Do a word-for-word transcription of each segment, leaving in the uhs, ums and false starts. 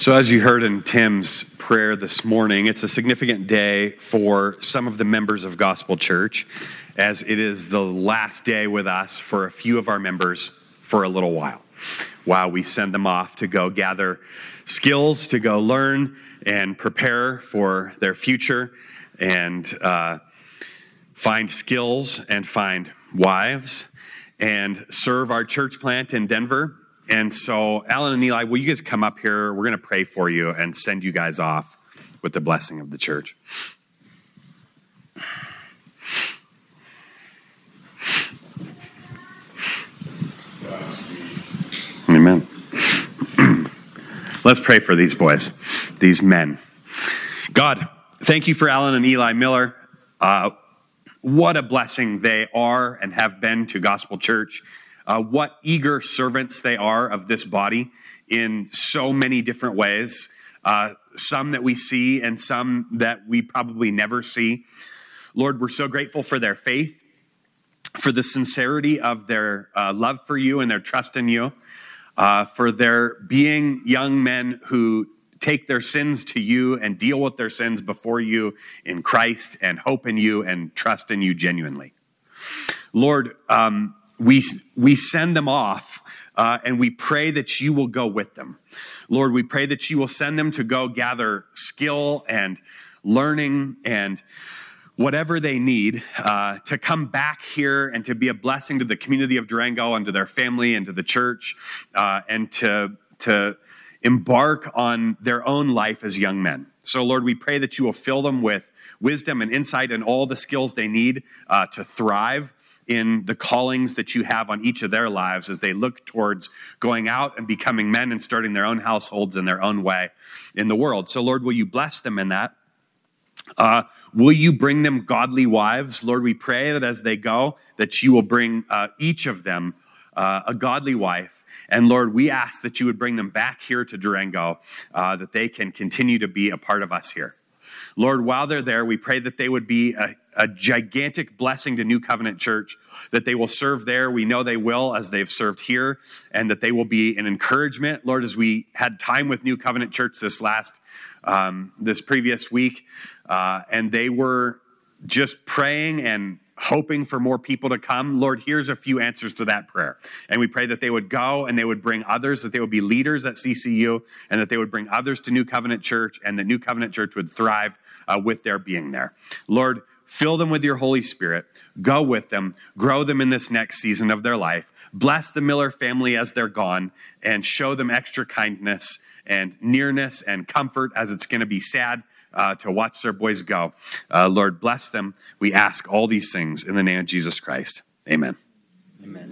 So as you heard in Tim's prayer this morning, it's a significant day for some of the members of Gospel Church, as it is the last day with us for a few of our members for a little while, while we send them off to go gather skills, to go learn and prepare for their future, and uh, find skills and find wives, and serve our church plant in Denver. And so, Alan and Eli, will you guys come up here? We're going to pray for you and send you guys off with the blessing of the church. Amen. Let's pray for these boys, these men. God, thank you for Alan and Eli Miller. Uh, what a blessing they are and have been to Gospel Church. Uh, what eager servants they are of this body in so many different ways, uh, some that we see and some that we probably never see. Lord, we're so grateful for their faith, for the sincerity of their uh, love for you and their trust in you, uh, for their being young men who take their sins to you and deal with their sins before you in Christ and hope in you and trust in you genuinely. Lord, um, We we send them off, uh, and we pray that you will go with them. Lord, we pray that you will send them to go gather skill and learning and whatever they need uh, to come back here and to be a blessing to the community of Durango and to their family and to the church, uh, and to, to embark on their own life as young men. So, Lord, we pray that you will fill them with wisdom and insight and all the skills they need uh, to thrive in the callings that you have on each of their lives as they look towards going out and becoming men and starting their own households in their own way in the world. So, Lord, will you bless them in that? Uh, will you bring them godly wives? Lord, we pray that as they go, that you will bring uh, each of them uh, a godly wife. And Lord, we ask that you would bring them back here to Durango, uh, that they can continue to be a part of us here. Lord, while they're there, we pray that they would be a, a gigantic blessing to New Covenant Church, that they will serve there. We know they will as they've served here, and that they will be an encouragement. Lord, as we had time with New Covenant Church this last, um, this previous week, uh, and they were just praying and hoping for more people to come. Lord, here's a few answers to that prayer. And we pray that they would go and they would bring others, that they would be leaders at C C U, and that they would bring others to New Covenant Church, and that New Covenant Church would thrive uh, with their being there. Lord, fill them with your Holy Spirit. Go with them. Grow them in this next season of their life. Bless the Miller family as they're gone, and show them extra kindness and nearness and comfort, as it's going to be sad Uh, to watch their boys go. Uh, Lord, bless them. We ask all these things in the name of Jesus Christ. Amen. Amen.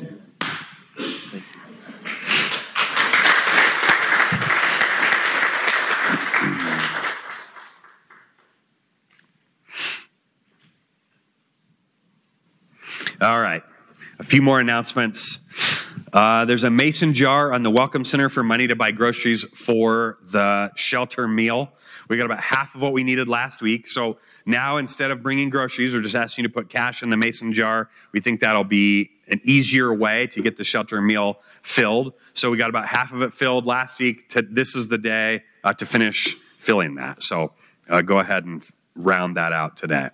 All right. A few more announcements. Uh, there's a mason jar on the Welcome Center for money to buy groceries for the shelter meal. We got about half of what we needed last week. So now, instead of bringing groceries, we're just asking you to put cash in the mason jar. We think that'll be an easier way to get the shelter meal filled. So we got about half of it filled last week. To, this is the day uh, to finish filling that. So uh, go ahead and round that out today.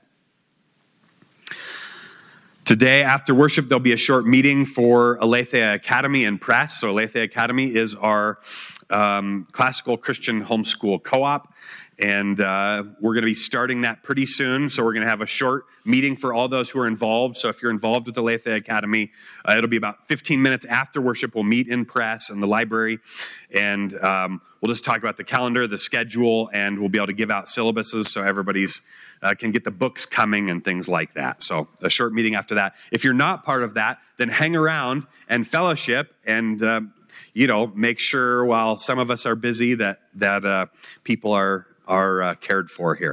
Today, after worship, there'll be a short meeting for Aletheia Academy and Press. So Aletheia Academy is our um, classical Christian homeschool co-op, and uh, we're going to be starting that pretty soon. So we're going to have a short meeting for all those who are involved. So if you're involved with Aletheia Academy, uh, it'll be about fifteen minutes after worship. We'll meet in Press in the library, and um, we'll just talk about the calendar, the schedule, and we'll be able to give out syllabuses so everybody's Uh, can get the books coming and things like that. So a short meeting after that. If you're not part of that, then hang around and fellowship and, uh, you know, make sure while some of us are busy that that uh, people are, are uh, cared for here.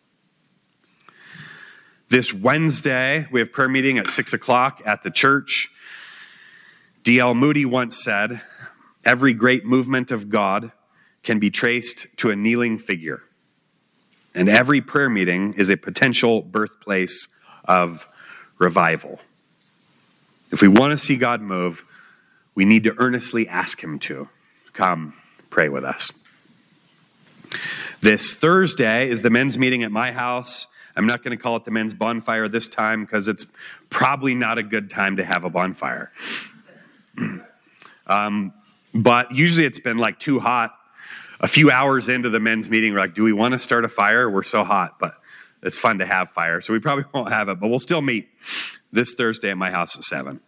This Wednesday, we have prayer meeting at six o'clock at the church. D L Moody once said, "Every great movement of God can be traced to a kneeling figure. And every prayer meeting is a potential birthplace of revival." If we want to see God move, we need to earnestly ask him to. Come, pray with us. This Thursday is the men's meeting at my house. I'm not going to call it the men's bonfire this time because it's probably not a good time to have a bonfire. um, but usually it's been like too hot. A few hours into the men's meeting, we're like, do we want to start a fire? We're so hot, but it's fun to have fire. So we probably won't have it, but we'll still meet this Thursday at my house at seven.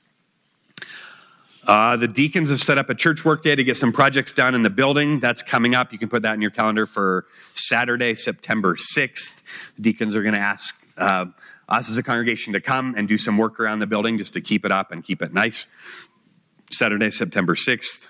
Uh, the deacons have set up a church work day to get some projects done in the building. That's coming up. You can put that in your calendar for Saturday, September sixth. The deacons are going to ask uh, us as a congregation to come and do some work around the building just to keep it up and keep it nice. Saturday, September sixth.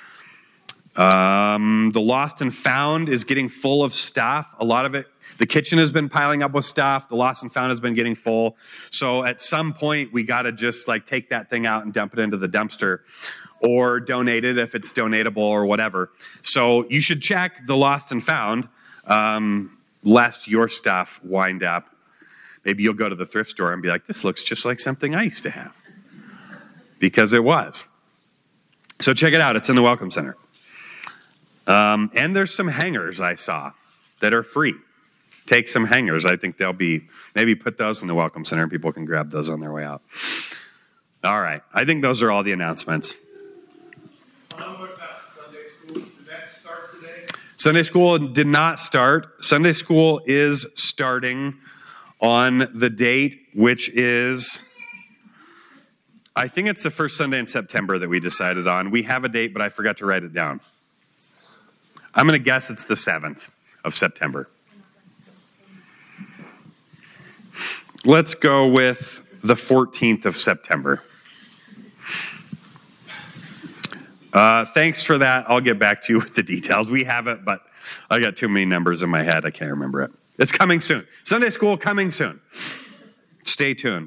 Um, the Lost and Found is getting full of stuff. A lot of it, the kitchen has been piling up with stuff. The Lost and Found has been getting full. So at some point, we got to just like take that thing out and dump it into the dumpster or donate it if it's donatable or whatever. So you should check the Lost and Found, um, lest your stuff wind up. Maybe you'll go to the thrift store and be like, this looks just like something I used to have. Because it was. So check it out. It's in the Welcome Center. Um, and there's some hangers I saw that are free. Take some hangers. I think they'll be, maybe put those in the Welcome Center and people can grab those on their way out. All right. I think those are all the announcements. Um, what about Sunday school? Did that start today? Sunday school did not start. Sunday school is starting on the date, which is, I think it's the first Sunday in September that we decided on. We have a date, but I forgot to write it down. I'm going to guess it's the seventh of September. Let's go with the fourteenth of September. Uh, thanks for that. I'll get back to you with the details. We have it, but I got too many numbers in my head. I can't remember it. It's coming soon. Sunday school coming soon. Stay tuned.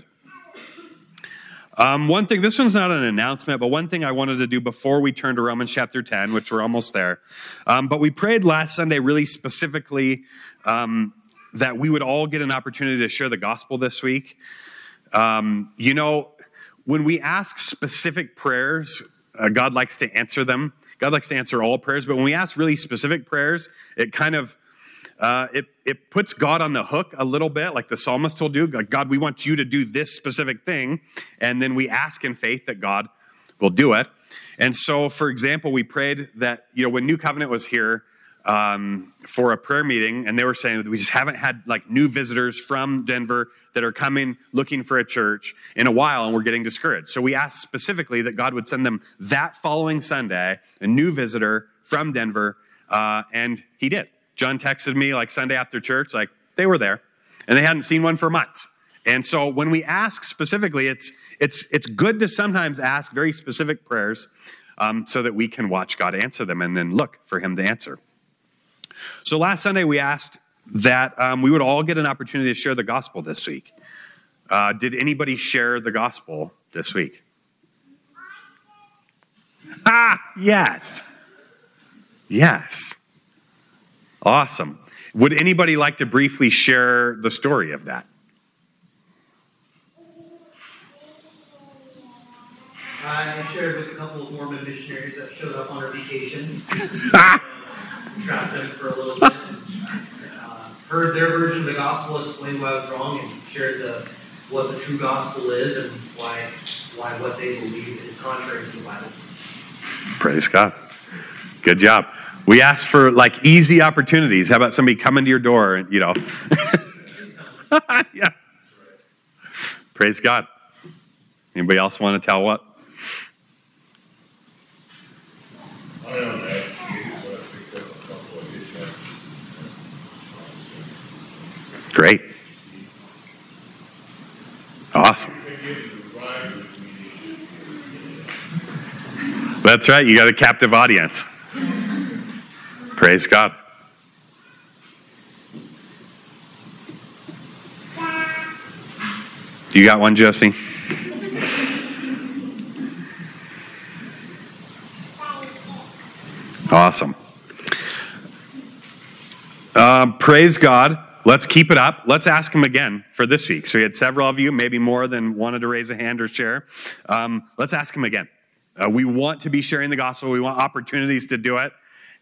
Um, one thing, this one's not an announcement, but one thing I wanted to do before we turn to Romans chapter ten, which we're almost there. Um, but we prayed last Sunday really specifically um, that we would all get an opportunity to share the gospel this week. Um, you know, when we ask specific prayers, uh, God likes to answer them. God likes to answer all prayers, but when we ask really specific prayers, it kind of Uh, it, it puts God on the hook a little bit, like the psalmist will do. God, we want you to do this specific thing. And then we ask in faith that God will do it. And so, for example, we prayed that, you know, when New Covenant was here um, for a prayer meeting, and they were saying that we just haven't had like new visitors from Denver that are coming looking for a church in a while, and we're getting discouraged. So we asked specifically that God would send them that following Sunday, a new visitor from Denver, uh, and he did. John texted me like Sunday after church, like they were there and they hadn't seen one for months. And so when we ask specifically, it's it's it's good to sometimes ask very specific prayers um, so that we can watch God answer them and then look for him to answer. So last Sunday we asked that um, we would all get an opportunity to share the gospel this week. Uh, did anybody share the gospel this week? Ah, yes. Yes. Awesome. Would anybody like to briefly share the story of that? I shared with a couple of Mormon missionaries that showed up on our vacation. uh, trapped them for a little bit. And, uh, heard their version of the gospel, explained why I was wrong, and shared the, what the true gospel is and why why what they believe is contrary to the Bible. Praise God. Good job. We asked for like easy opportunities. How about somebody coming to your door and, you know. Yeah. Praise God. Anybody else want to tell what? I don't know. I picked up a couple of issues. Great. Awesome. That's right. You got a captive audience. Praise God. You got one, Josie? Awesome. Um, praise God. Let's keep it up. Let's ask him again for this week. So we had several of you, maybe more than wanted to raise a hand or share. Um, let's ask him again. Uh, we want to be sharing the gospel. We want opportunities to do it.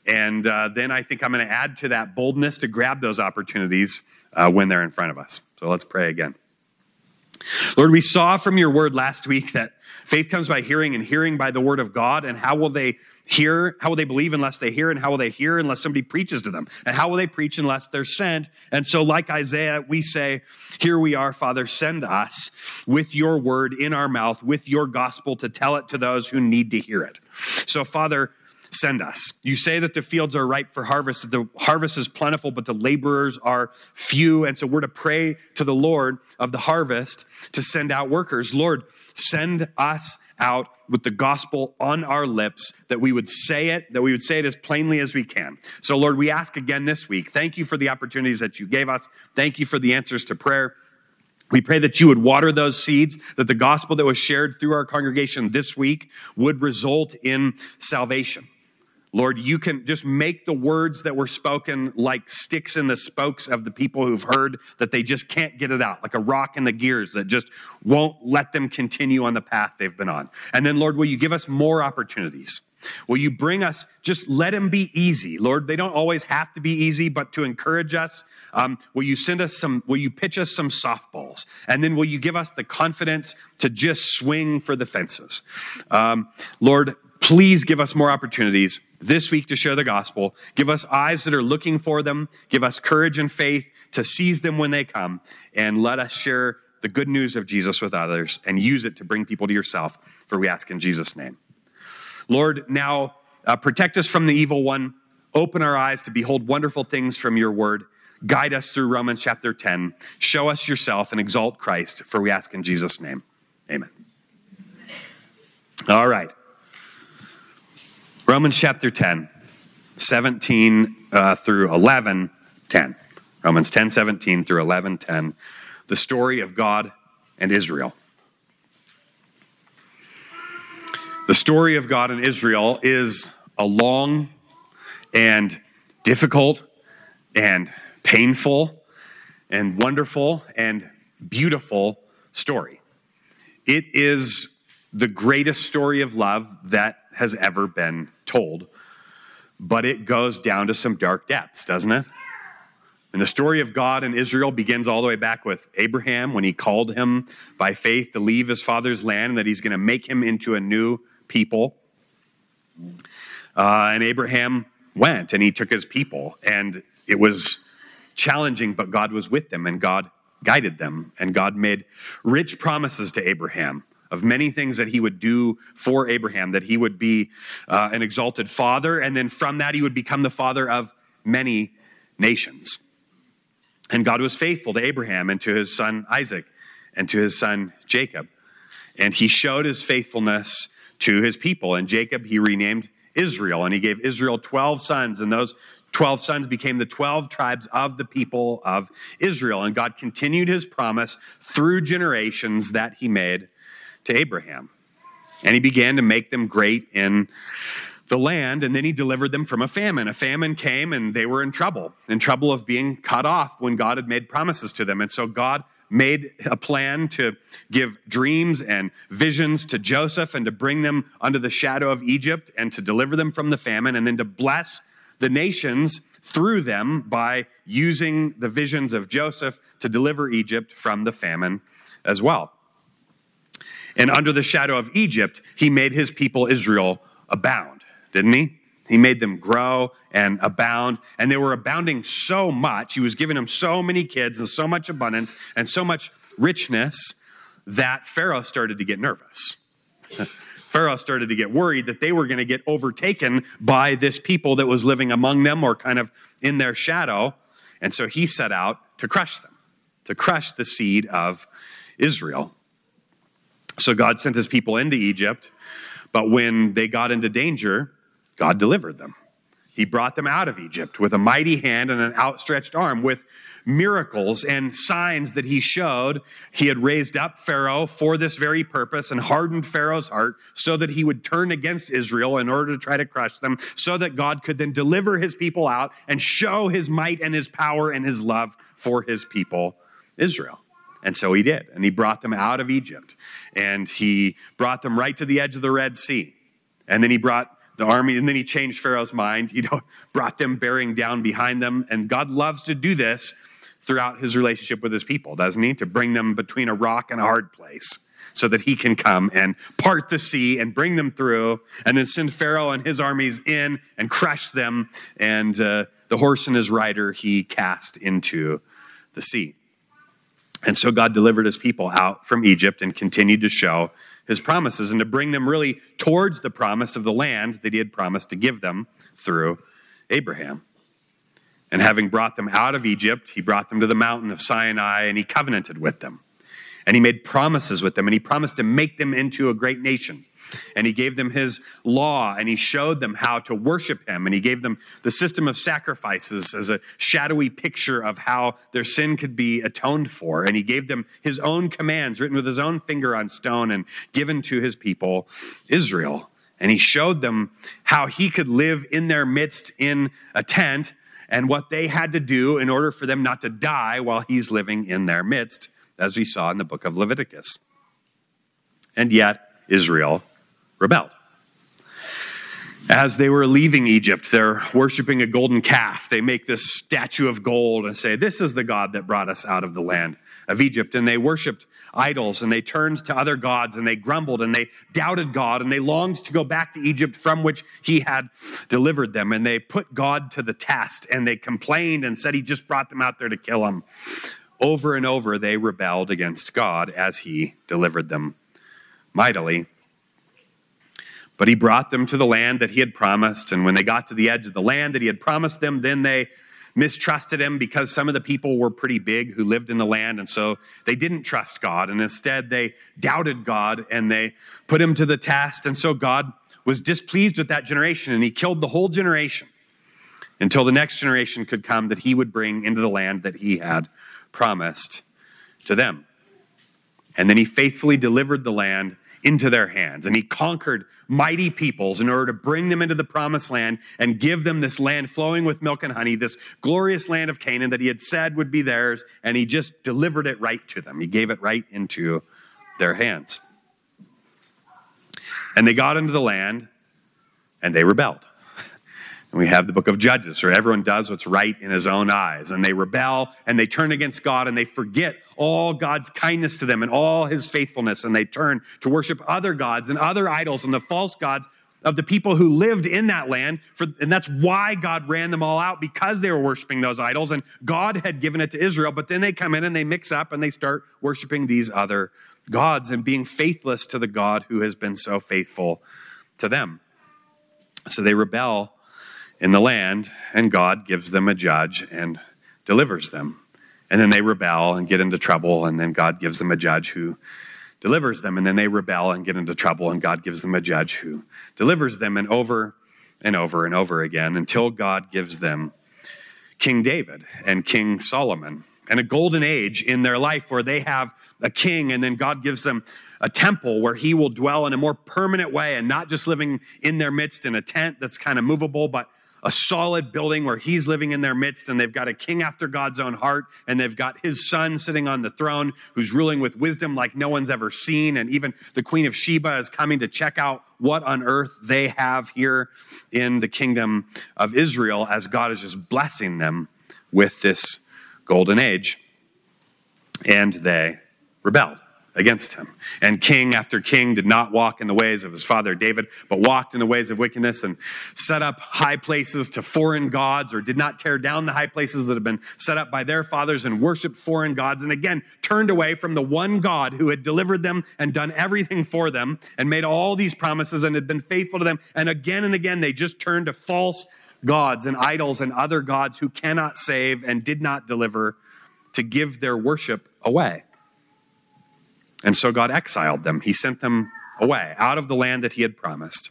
And uh, then I think I'm going to add to that boldness to grab those opportunities uh, when they're in front of us. So let's pray again. Lord, we saw from your word last week that faith comes by hearing and hearing by the word of God. And how will they hear? How will they believe unless they hear? And how will they hear unless somebody preaches to them? And how will they preach unless they're sent? And so like Isaiah, we say, here we are, Father, send us with your word in our mouth, with your gospel to tell it to those who need to hear it. So Father, send us. You say that the fields are ripe for harvest, that the harvest is plentiful, but the laborers are few. And so we're to pray to the Lord of the harvest to send out workers. Lord, send us out with the gospel on our lips, that we would say it, that we would say it as plainly as we can. So Lord, we ask again this week, thank you for the opportunities that you gave us. Thank you for the answers to prayer. We pray that you would water those seeds, that the gospel that was shared through our congregation this week would result in salvation. Lord, you can just make the words that were spoken like sticks in the spokes of the people who've heard that they just can't get it out, like a rock in the gears that just won't let them continue on the path they've been on. And then, Lord, will you give us more opportunities? Will you bring us, just let them be easy. Lord, they don't always have to be easy, but to encourage us, um, will you send us some, will you pitch us some softballs? And then will you give us the confidence to just swing for the fences? Um, Lord, please give us more opportunities this week to share the gospel. Give us eyes that are looking for them. Give us courage and faith to seize them when they come. And let us share the good news of Jesus with others and use it to bring people to yourself. For we ask in Jesus' name. Lord, now uh, protect us from the evil one. Open our eyes to behold wonderful things from your word. Guide us through Romans chapter ten. Show us yourself and exalt Christ. For we ask in Jesus' name. Amen. All right. Romans chapter ten, seventeen uh, through eleven, ten. Romans ten, seventeen through eleven, ten. The story of God and Israel. The story of God and Israel is a long and difficult and painful and wonderful and beautiful story. It is the greatest story of love that has ever been told, but it goes down to some dark depths, doesn't it? And the story of God and Israel begins all the way back with Abraham when he called him by faith to leave his father's land and that he's going to make him into a new people. Uh, and Abraham went and he took his people, and it was challenging, but God was with them and God guided them, and God made rich promises to Abraham of many things that he would do for Abraham, that he would be uh, an exalted father, and then from that he would become the father of many nations. And God was faithful to Abraham and to his son Isaac and to his son Jacob. And he showed his faithfulness to his people. And Jacob he renamed Israel, and he gave Israel twelve sons, and those twelve sons became the twelve tribes of the people of Israel. And God continued his promise through generations that he made to Abraham. And he began to make them great in the land, and then he delivered them from a famine. A famine came, and they were in trouble, in trouble of being cut off when God had made promises to them. And so God made a plan to give dreams and visions to Joseph and to bring them under the shadow of Egypt and to deliver them from the famine, and then to bless the nations through them by using the visions of Joseph to deliver Egypt from the famine as well. And under the shadow of Egypt, he made his people Israel abound, didn't he? He made them grow and abound, and they were abounding so much. He was giving them so many kids and so much abundance and so much richness that Pharaoh started to get nervous. Pharaoh started to get worried that they were going to get overtaken by this people that was living among them or kind of in their shadow. And so he set out to crush them, to crush the seed of Israel. So God sent his people into Egypt, but when they got into danger, God delivered them. He brought them out of Egypt with a mighty hand and an outstretched arm, with miracles and signs that he showed. He had raised up Pharaoh for this very purpose and hardened Pharaoh's heart so that he would turn against Israel in order to try to crush them, so that God could then deliver his people out and show his might and his power and his love for his people, Israel. And so he did. And he brought them out of Egypt. And he brought them right to the edge of the Red Sea. And then he brought the army, and then he changed Pharaoh's mind, you know, brought them bearing down behind them. And God loves to do this throughout his relationship with his people, doesn't he? To bring them between a rock and a hard place so that he can come and part the sea and bring them through, and then send Pharaoh and his armies in and crush them. And uh, the horse and his rider he cast into the sea. And so God delivered his people out from Egypt and continued to show his promises and to bring them really towards the promise of the land that he had promised to give them through Abraham. And having brought them out of Egypt, he brought them to the mountain of Sinai, and he covenanted with them. And he made promises with them, and he promised to make them into a great nation. And he gave them his law, and he showed them how to worship him. And he gave them the system of sacrifices as a shadowy picture of how their sin could be atoned for. And he gave them his own commands written with his own finger on stone and given to his people, Israel. And he showed them how he could live in their midst in a tent and what they had to do in order for them not to die while he's living in their midst, as we saw in the book of Leviticus. And yet, Israel rebelled. As they were leaving Egypt, they're worshiping a golden calf. They make this statue of gold and say, "This is the God that brought us out of the land of Egypt." And they worshiped idols, and they turned to other gods, and they grumbled, and they doubted God, and they longed to go back to Egypt from which he had delivered them. And they put God to the test, and they complained and said he just brought them out there to kill them. Over and over, they rebelled against God as he delivered them mightily. But he brought them to the land that he had promised. And when they got to the edge of the land that he had promised them, then they mistrusted him because some of the people were pretty big who lived in the land. And so they didn't trust God. And instead, they doubted God and they put him to the test. And so God was displeased with that generation, and he killed the whole generation until the next generation could come that he would bring into the land that he had promised to them. And then he faithfully delivered the land into their hands, and he conquered mighty peoples in order to bring them into the promised land and give them this land flowing with milk and honey, this glorious land of Canaan that he had said would be theirs, and he just delivered it right to them. He gave it right into their hands. And they got into the land, and they rebelled. And we have the book of Judges, where everyone does what's right in his own eyes. And they rebel, and they turn against God, and they forget all God's kindness to them and all his faithfulness. And they turn to worship other gods and other idols and the false gods of the people who lived in that land. For, and that's why God ran them all out, because they were worshiping those idols. And God had given it to Israel. But then they come in and they mix up and they start worshiping these other gods and being faithless to the God who has been so faithful to them. So they rebel in the land, and God gives them a judge and delivers them. And then they rebel and get into trouble, and then God gives them a judge who delivers them. And then they rebel and get into trouble, and God gives them a judge who delivers them, and over and over and over again until God gives them King David and King Solomon, and a golden age in their life where they have a king, and then God gives them a temple where he will dwell in a more permanent way, and not just living in their midst in a tent that's kind of movable, but a solid building where he's living in their midst. And they've got a king after God's own heart, and they've got his son sitting on the throne who's ruling with wisdom like no one's ever seen. And even the Queen of Sheba is coming to check out what on earth they have here in the kingdom of Israel, as God is just blessing them with this golden age. And they rebelled against him. And king after king did not walk in the ways of his father David, but walked in the ways of wickedness and set up high places to foreign gods, or did not tear down the high places that had been set up by their fathers and worshiped foreign gods. And again, turned away from the one God who had delivered them and done everything for them and made all these promises and had been faithful to them. And again and again, they just turned to false gods and idols and other gods who cannot save and did not deliver, to give their worship away. And so God exiled them. He sent them away out of the land that he had promised.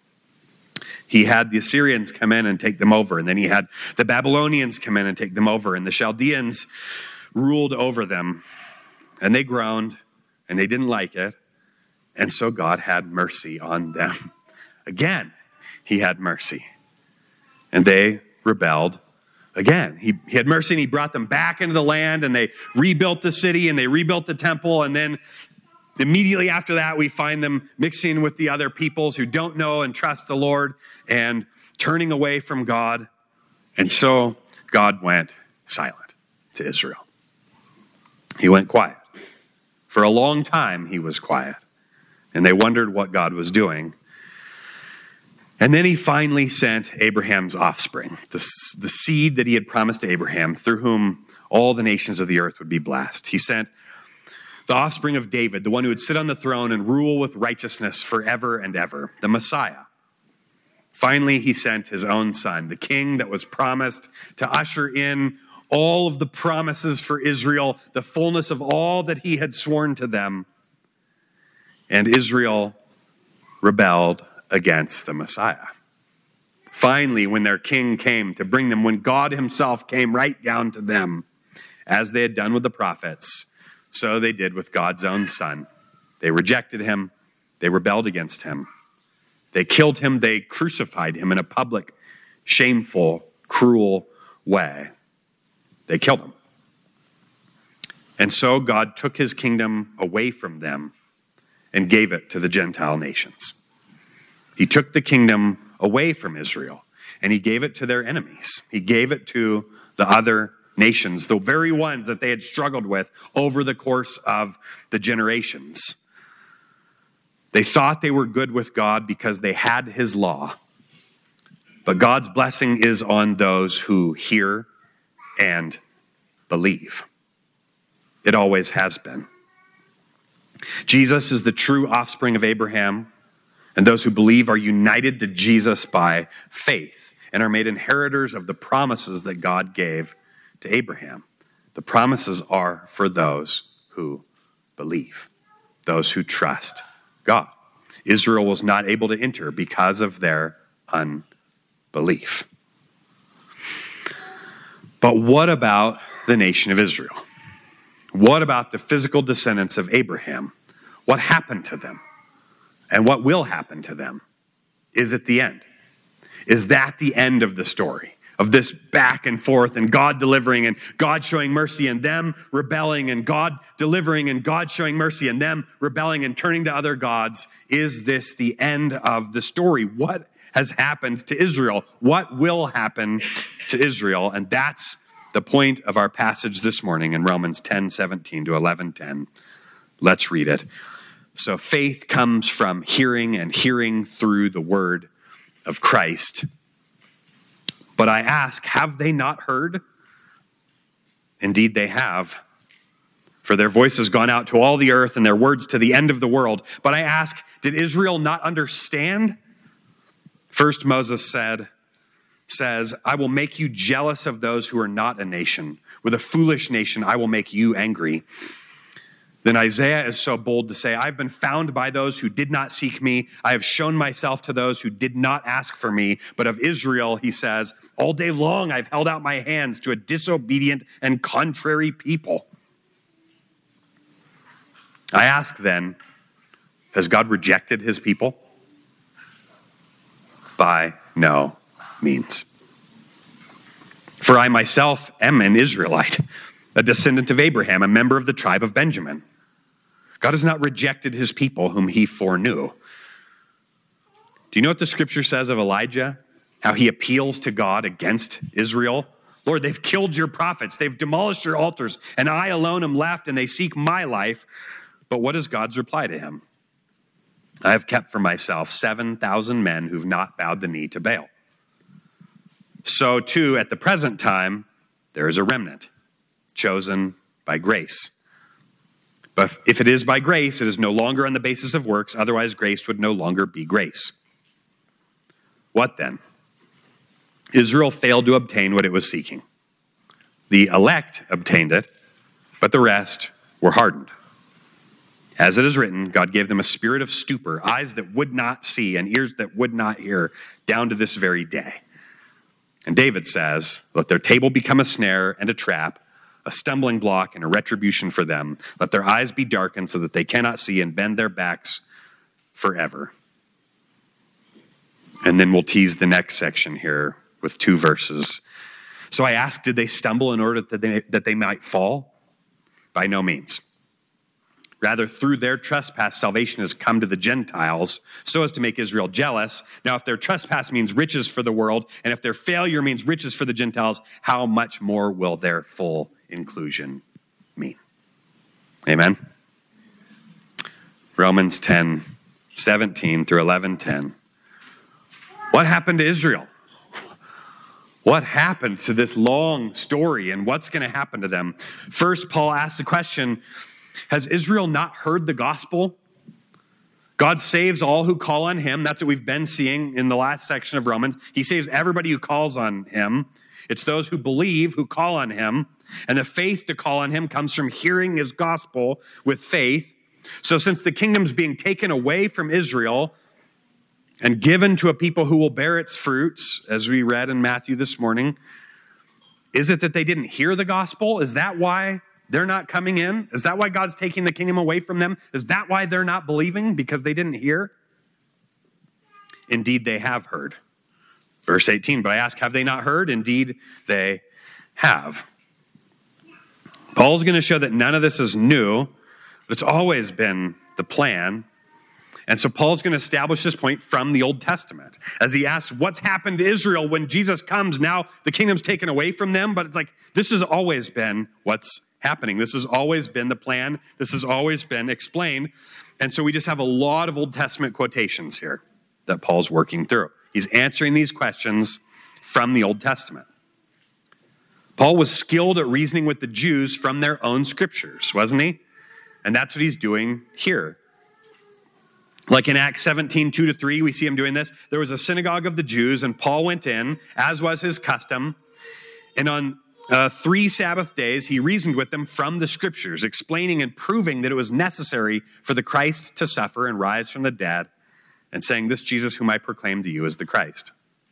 He had the Assyrians come in and take them over. And then he had the Babylonians come in and take them over. And the Chaldeans ruled over them. And they groaned, and they didn't like it. And so God had mercy on them. Again, he had mercy. And they rebelled again. He, he had mercy, and he brought them back into the land, and they rebuilt the city, and they rebuilt the temple. And then Immediately after that, we find them mixing with the other peoples who don't know and trust the Lord and turning away from God. And so God went silent to Israel. He went quiet. For a long time, he was quiet. And they wondered what God was doing. And then he finally sent Abraham's offspring, the, the seed that he had promised to Abraham, through whom all the nations of the earth would be blessed. He sent the offspring of David, the one who would sit on the throne and rule with righteousness forever and ever, the Messiah. Finally, he sent his own son, the king that was promised to usher in all of the promises for Israel, the fullness of all that he had sworn to them. And Israel rebelled against the Messiah. Finally, when their king came to bring them, when God himself came right down to them, as they had done with the prophets, so they did with God's own son. They rejected him. They rebelled against him. They killed him. They crucified him in a public, shameful, cruel way. They killed him. And so God took his kingdom away from them and gave it to the Gentile nations. He took the kingdom away from Israel and he gave it to their enemies. He gave it to the other nations, the very ones that they had struggled with over the course of the generations. They thought they were good with God because they had his law. But God's blessing is on those who hear and believe. It always has been. Jesus is the true offspring of Abraham, and those who believe are united to Jesus by faith and are made inheritors of the promises that God gave to Abraham. The promises are for those who believe, those who trust God. Israel was not able to enter because of their unbelief. But what about the nation of Israel? What about the physical descendants of Abraham? What happened to them? And what will happen to them? Is it the end? Is that the end of the story? Of this back and forth and God delivering and God showing mercy and them rebelling and God delivering and God showing mercy and them rebelling and turning to other gods? Is this the end of the story? What has happened to Israel? What will happen to Israel? And that's the point of our passage this morning in Romans ten seventeen to eleven ten. Let's read it. So faith comes from hearing and hearing through the word of Christ. But I ask, have they not heard? Indeed, they have. For their voice has gone out to all the earth and their words to the end of the world. But I ask, did Israel not understand? First Moses said, says, I will make you jealous of those who are not a nation. With a foolish nation, I will make you angry. Then Isaiah is so bold to say, I've been found by those who did not seek me. I have shown myself to those who did not ask for me. But of Israel, he says, all day long I've held out my hands to a disobedient and contrary people. I ask then, has God rejected his people? By no means. For I myself am an Israelite, a descendant of Abraham, a member of the tribe of Benjamin. God has not rejected his people whom he foreknew. Do you know what the scripture says of Elijah? How he appeals to God against Israel? Lord, they've killed your prophets. They've demolished your altars, and I alone am left, and they seek my life. But what is God's reply to him? I have kept for myself seven thousand men who've not bowed the knee to Baal. So too, at the present time, there is a remnant chosen by grace. But if it is by grace, it is no longer on the basis of works. Otherwise, grace would no longer be grace. What then? Israel failed to obtain what it was seeking. The elect obtained it, but the rest were hardened. As it is written, God gave them a spirit of stupor, eyes that would not see and ears that would not hear, down to this very day. And David says, let their table become a snare and a trap, a stumbling block and a retribution for them. Let their eyes be darkened so that they cannot see and bend their backs forever. And then we'll tease the next section here with two verses. So I asked, did they stumble in order that they, that they might fall? By no means. Rather, through their trespass, salvation has come to the Gentiles so as to make Israel jealous. Now, if their trespass means riches for the world, and if their failure means riches for the Gentiles, how much more will their full inclusion mean? Amen? Romans ten, seventeen through eleven ten. What happened to Israel? What happened to this long story, and what's going to happen to them? First, Paul asks the question, has Israel not heard the gospel? God saves all who call on him. That's what we've been seeing in the last section of Romans. He saves everybody who calls on him. It's those who believe who call on him. And the faith to call on him comes from hearing his gospel with faith. So since the kingdom's being taken away from Israel and given to a people who will bear its fruits, as we read in Matthew this morning, is it that they didn't hear the gospel? Is that why they're not coming in? Is that why God's taking the kingdom away from them? Is that why they're not believing? Because they didn't hear? Indeed, they have heard. Verse eighteen, but I ask, have they not heard? Indeed, they have. Paul's going to show that none of this is new, but it's always been the plan. And so Paul's going to establish this point from the Old Testament as he asks, what's happened to Israel when Jesus comes? Now the kingdom's taken away from them, but it's like, this has always been what's happening. This has always been the plan. This has always been explained. And so we just have a lot of Old Testament quotations here that Paul's working through. He's answering these questions from the Old Testament. Paul was skilled at reasoning with the Jews from their own scriptures, wasn't he? And that's what he's doing here. Like in Acts seventeen, two to three, we see him doing this. There was a synagogue of the Jews, and Paul went in, as was his custom. And on uh, three Sabbath days, he reasoned with them from the scriptures, explaining and proving that it was necessary for the Christ to suffer and rise from the dead, and saying, this Jesus whom I proclaim to you is the Christ.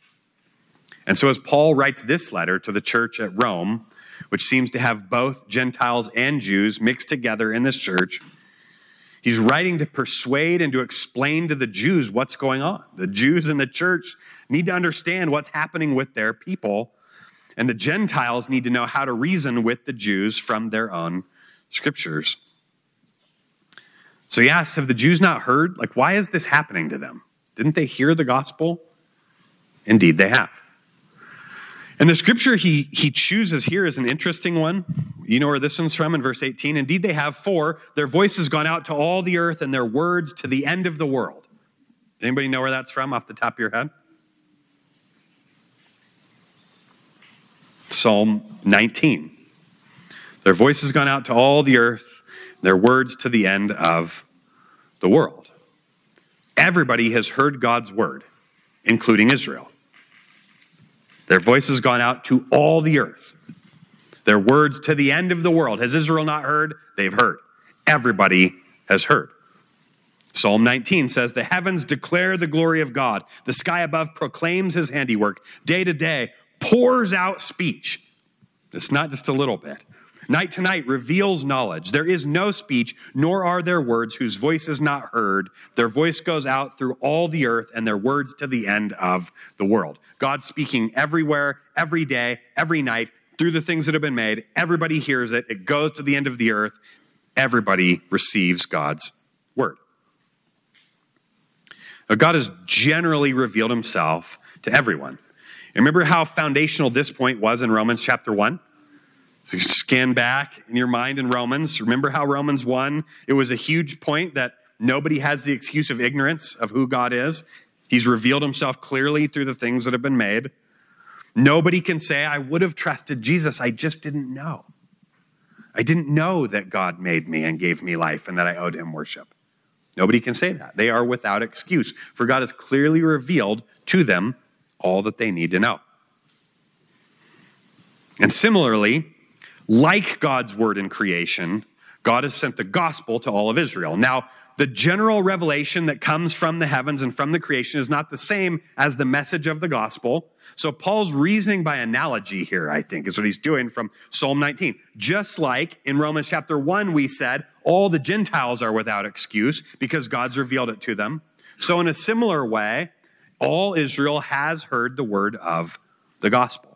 And so as Paul writes this letter to the church at Rome, which seems to have both Gentiles and Jews mixed together in this church, he's writing to persuade and to explain to the Jews what's going on. The Jews in the church need to understand what's happening with their people, and the Gentiles need to know how to reason with the Jews from their own scriptures. So he asks, have the Jews not heard? Like, why is this happening to them? Didn't they hear the gospel? Indeed, they have. And the scripture he, he chooses here is an interesting one. You know where this one's from in verse eighteen. Indeed, they have, for their voice has gone out to all the earth and their words to the end of the world. Anybody know where that's from off the top of your head? Psalm nineteen. Their voice has gone out to all the earth, their words to the end of the world. Everybody has heard God's word, including Israel. Their voice has gone out to all the earth. Their words to the end of the world. Has Israel not heard? They've heard. Everybody has heard. Psalm nineteen says, the heavens declare the glory of God. The sky above proclaims his handiwork. Day to day pours out speech. It's not just a little bit. Night to night reveals knowledge. There is no speech, nor are there words whose voice is not heard. Their voice goes out through all the earth, and their words to the end of the world. God speaking everywhere, every day, every night, through the things that have been made. Everybody hears it. It goes to the end of the earth. Everybody receives God's word. Now, God has generally revealed himself to everyone. Remember how foundational this point was in Romans chapter one? So you scan back in your mind in Romans. Remember how Romans one, it was a huge point that nobody has the excuse of ignorance of who God is. He's revealed himself clearly through the things that have been made. Nobody can say, I would have trusted Jesus, I just didn't know. I didn't know that God made me and gave me life and that I owed him worship. Nobody can say that. They are without excuse, for God has clearly revealed to them all that they need to know. And similarly, like God's word in creation, God has sent the gospel to all of Israel. Now, the general revelation that comes from the heavens and from the creation is not the same as the message of the gospel. So Paul's reasoning by analogy here, I think, is what he's doing from Psalm nineteen. Just like in Romans chapter one, we said, all the Gentiles are without excuse because God's revealed it to them. So in a similar way, all Israel has heard the word of the gospel.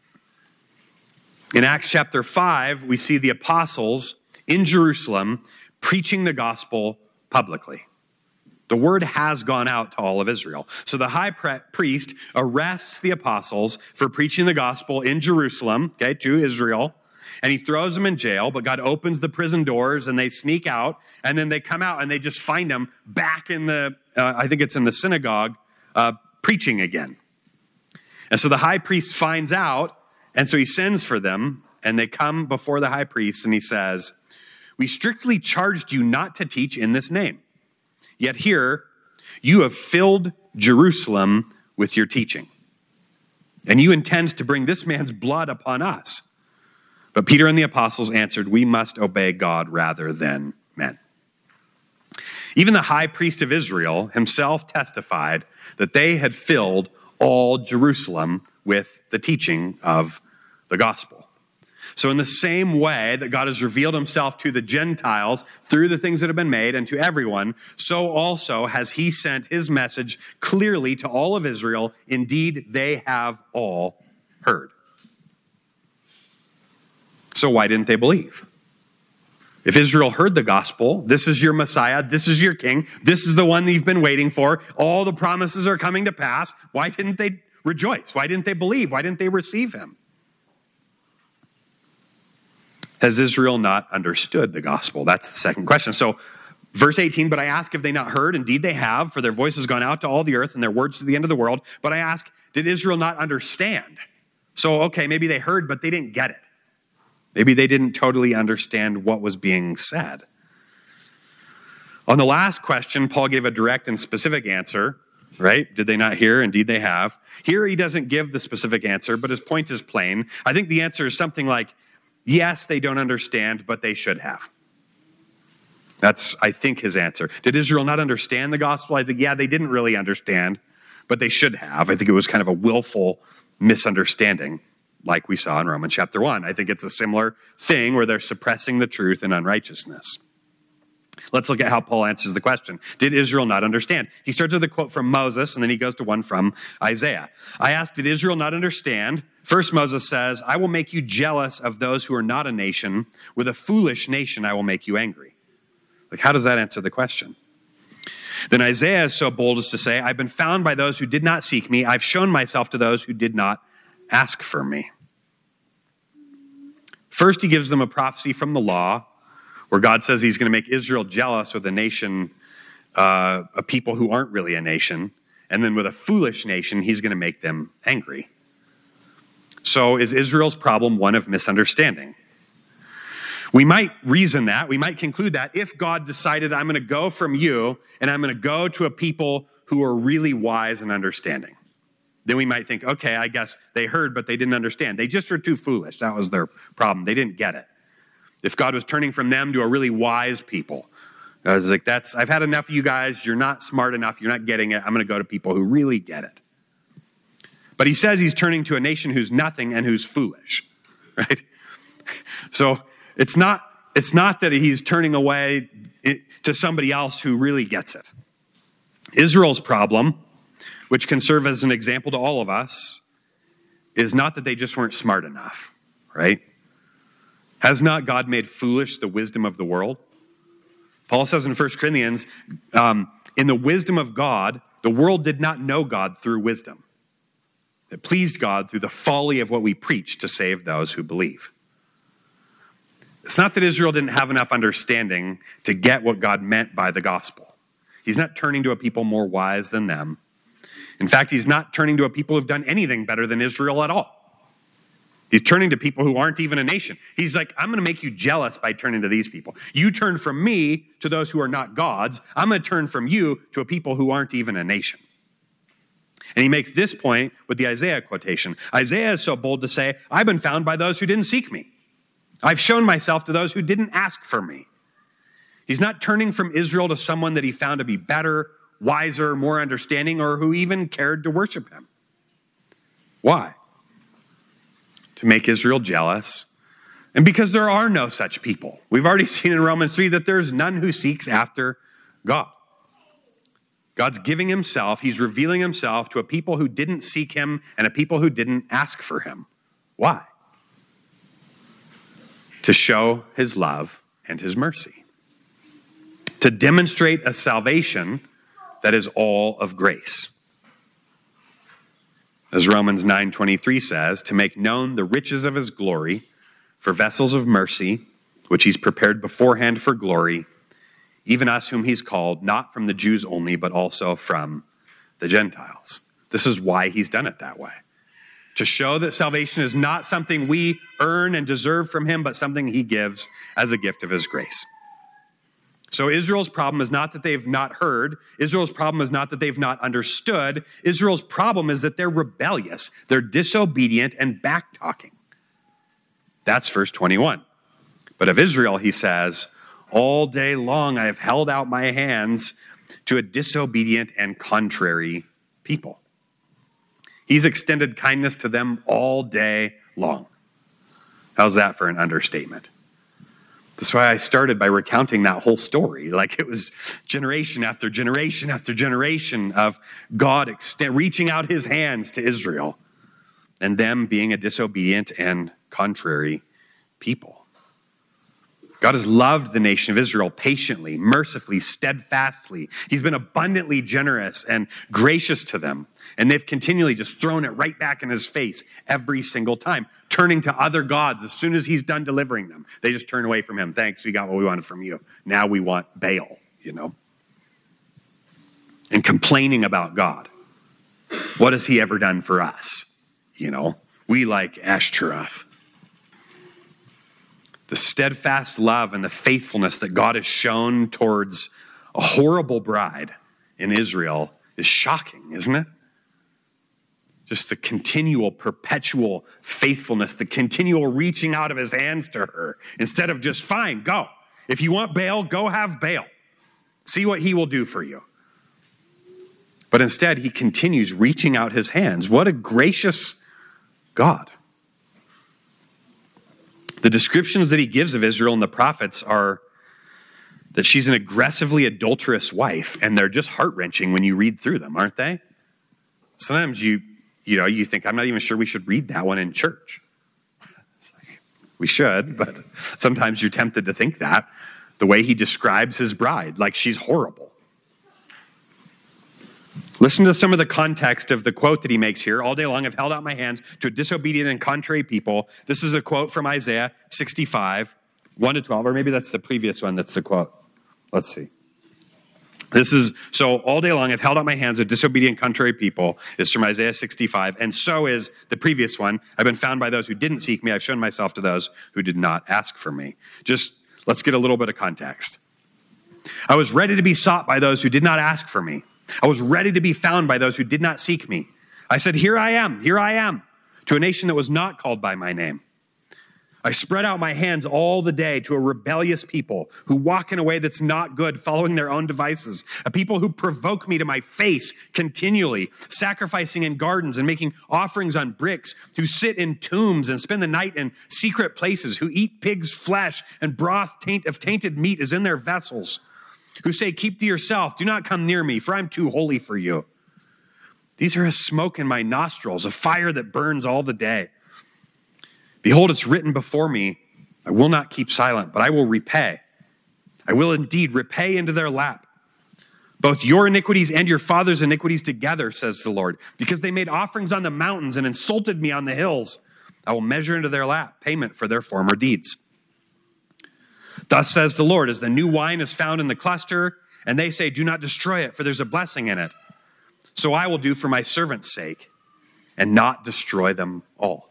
In Acts chapter five, we see the apostles in Jerusalem preaching the gospel publicly. The word has gone out to all of Israel. So the high priest arrests the apostles for preaching the gospel in Jerusalem, okay, to Israel, and he throws them in jail, but God opens the prison doors and they sneak out, and then they come out and they just find them back in the, uh, I think it's in the synagogue, uh, preaching again. And so the high priest finds out, and so he sends for them, and they come before the high priest, and he says, "We strictly charged you not to teach in this name. Yet here, you have filled Jerusalem with your teaching, and you intend to bring this man's blood upon us." But Peter and the apostles answered, "We must obey God rather than men." Even the high priest of Israel himself testified that they had filled all Jerusalem with the teaching of the gospel. So in the same way that God has revealed himself to the Gentiles through the things that have been made and to everyone, so also has he sent his message clearly to all of Israel. Indeed, they have all heard. So why didn't they believe? If Israel heard the gospel, this is your Messiah, this is your king, this is the one that you've been waiting for, all the promises are coming to pass, why didn't they rejoice? Why didn't they believe? Why didn't they receive him? Has Israel not understood the gospel? That's the second question. So verse eighteen, but I ask if they not heard, indeed they have, for their voice has gone out to all the earth and their words to the end of the world. But I ask, did Israel not understand? So, okay, maybe they heard, but they didn't get it. Maybe they didn't totally understand what was being said. On the last question, Paul gave a direct and specific answer, right? Did they not hear? Indeed they have. Here he doesn't give the specific answer, but his point is plain. I think the answer is something like, yes, they don't understand, but they should have. That's, I think, his answer. Did Israel not understand the gospel? I think, yeah, they didn't really understand, but they should have. I think it was kind of a willful misunderstanding, like we saw in Romans chapter one. I think it's a similar thing where they're suppressing the truth in unrighteousness. Let's look at how Paul answers the question. Did Israel not understand? He starts with a quote from Moses, and then he goes to one from Isaiah. I asked, did Israel not understand? First, Moses says, I will make you jealous of those who are not a nation. With a foolish nation, I will make you angry. Like, how does that answer the question? Then Isaiah is so bold as to say, I've been found by those who did not seek me. I've shown myself to those who did not ask for me. First, he gives them a prophecy from the law where God says he's going to make Israel jealous with a nation, uh, a people who aren't really a nation. And then with a foolish nation, he's going to make them angry. So is Israel's problem one of misunderstanding? We might reason that, we might conclude that if God decided, I'm going to go from you and I'm going to go to a people who are really wise and understanding, then we might think, okay, I guess they heard, but they didn't understand. They just are too foolish. That was their problem. They didn't get it. If God was turning from them to a really wise people, I was like, that's, I've had enough of you guys. You're not smart enough. You're not getting it. I'm going to go to people who really get it. But he says he's turning to a nation who's nothing and who's foolish, right? So it's not, it's not that he's turning away to somebody else who really gets it. Israel's problem, which can serve as an example to all of us, is not that they just weren't smart enough, right? Has not God made foolish the wisdom of the world? Paul says in First Corinthians, um, in the wisdom of God, the world did not know God through wisdom. It pleased God through the folly of what we preach to save those who believe. It's not that Israel didn't have enough understanding to get what God meant by the gospel. He's not turning to a people more wise than them. In fact, he's not turning to a people who've done anything better than Israel at all. He's turning to people who aren't even a nation. He's like, I'm going to make you jealous by turning to these people. You turn from me to those who are not gods. I'm going to turn from you to a people who aren't even a nation. And he makes this point with the Isaiah quotation. Isaiah is so bold to say, I've been found by those who didn't seek me. I've shown myself to those who didn't ask for me. He's not turning from Israel to someone that he found to be better, wiser, more understanding, or who even cared to worship him. Why? To make Israel jealous, and because there are no such people. We've already seen in Romans three that there's none who seeks after God. God's giving himself, he's revealing himself to a people who didn't seek him and a people who didn't ask for him. Why? To show his love and his mercy. to demonstrate a salvation that is all of grace. As Romans nine twenty-three says, to make known the riches of his glory for vessels of mercy, which he's prepared beforehand for glory, even us whom he's called, not from the Jews only, but also from the Gentiles. This is why he's done it that way. To show that salvation is not something we earn and deserve from him, but something he gives as a gift of his grace. So Israel's problem is not that they've not heard. Israel's problem is not that they've not understood. Israel's problem is that they're rebellious. They're disobedient and back-talking. That's verse twenty-one. But of Israel, he says, all day long I have held out my hands to a disobedient and contrary people. He's extended kindness to them all day long. How's that for an understatement? That's why I started by recounting that whole story. Like it was generation after generation after generation of God extend, reaching out his hands to Israel and them being a disobedient and contrary people. God has loved the nation of Israel patiently, mercifully, steadfastly. He's been abundantly generous and gracious to them. And they've continually just thrown it right back in his face every single time, turning to other gods as soon as he's done delivering them. They just turn away from him. Thanks, we got what we wanted from you. Now we want Baal, you know. And complaining about God. What has he ever done for us? You know, we like Ashtaroth. The steadfast love and the faithfulness that God has shown towards a horrible bride in Israel is shocking, isn't it? Just the continual, perpetual faithfulness, the continual reaching out of his hands to her, instead of just, fine, go. If you want Baal, go have Baal. See what he will do for you. But instead, he continues reaching out his hands. What a gracious God. The descriptions that he gives of Israel in the prophets are that she's an aggressively adulterous wife, and they're just heart-wrenching when you read through them, aren't they? Sometimes you, you know, you think, I'm not even sure we should read that one in church. Like, we should, but sometimes you're tempted to think that, the way he describes his bride, like she's horrible. Listen to some of the context of the quote that he makes here. All day long I've held out my hands to a disobedient and contrary people. This is a quote from Isaiah sixty-five, one to twelve, or maybe that's the previous one that's the quote. Let's see. This is, so all day long I've held out my hands to disobedient, contrary people is from Isaiah sixty-five, and so is the previous one. I've been found by those who didn't seek me. I've shown myself to those who did not ask for me. Just, let's get a little bit of context. I was ready to be sought by those who did not ask for me. I was ready to be found by those who did not seek me. I said, here I am, here I am, to a nation that was not called by my name. I spread out my hands all the day to a rebellious people who walk in a way that's not good, following their own devices, a people who provoke me to my face continually, sacrificing in gardens and making offerings on bricks, who sit in tombs and spend the night in secret places, who eat pig's flesh and broth taint of tainted meat is in their vessels, who say, keep to yourself, do not come near me, for I'm too holy for you. These are a smoke in my nostrils, a fire that burns all the day. Behold, it's written before me, I will not keep silent, but I will repay. I will indeed repay into their lap both your iniquities and your father's iniquities together, says the Lord, because they made offerings on the mountains and insulted me on the hills. I will measure into their lap payment for their former deeds. Thus says the Lord, as the new wine is found in the cluster, and they say, do not destroy it, for there's a blessing in it. So I will do for my servant's sake, and not destroy them all.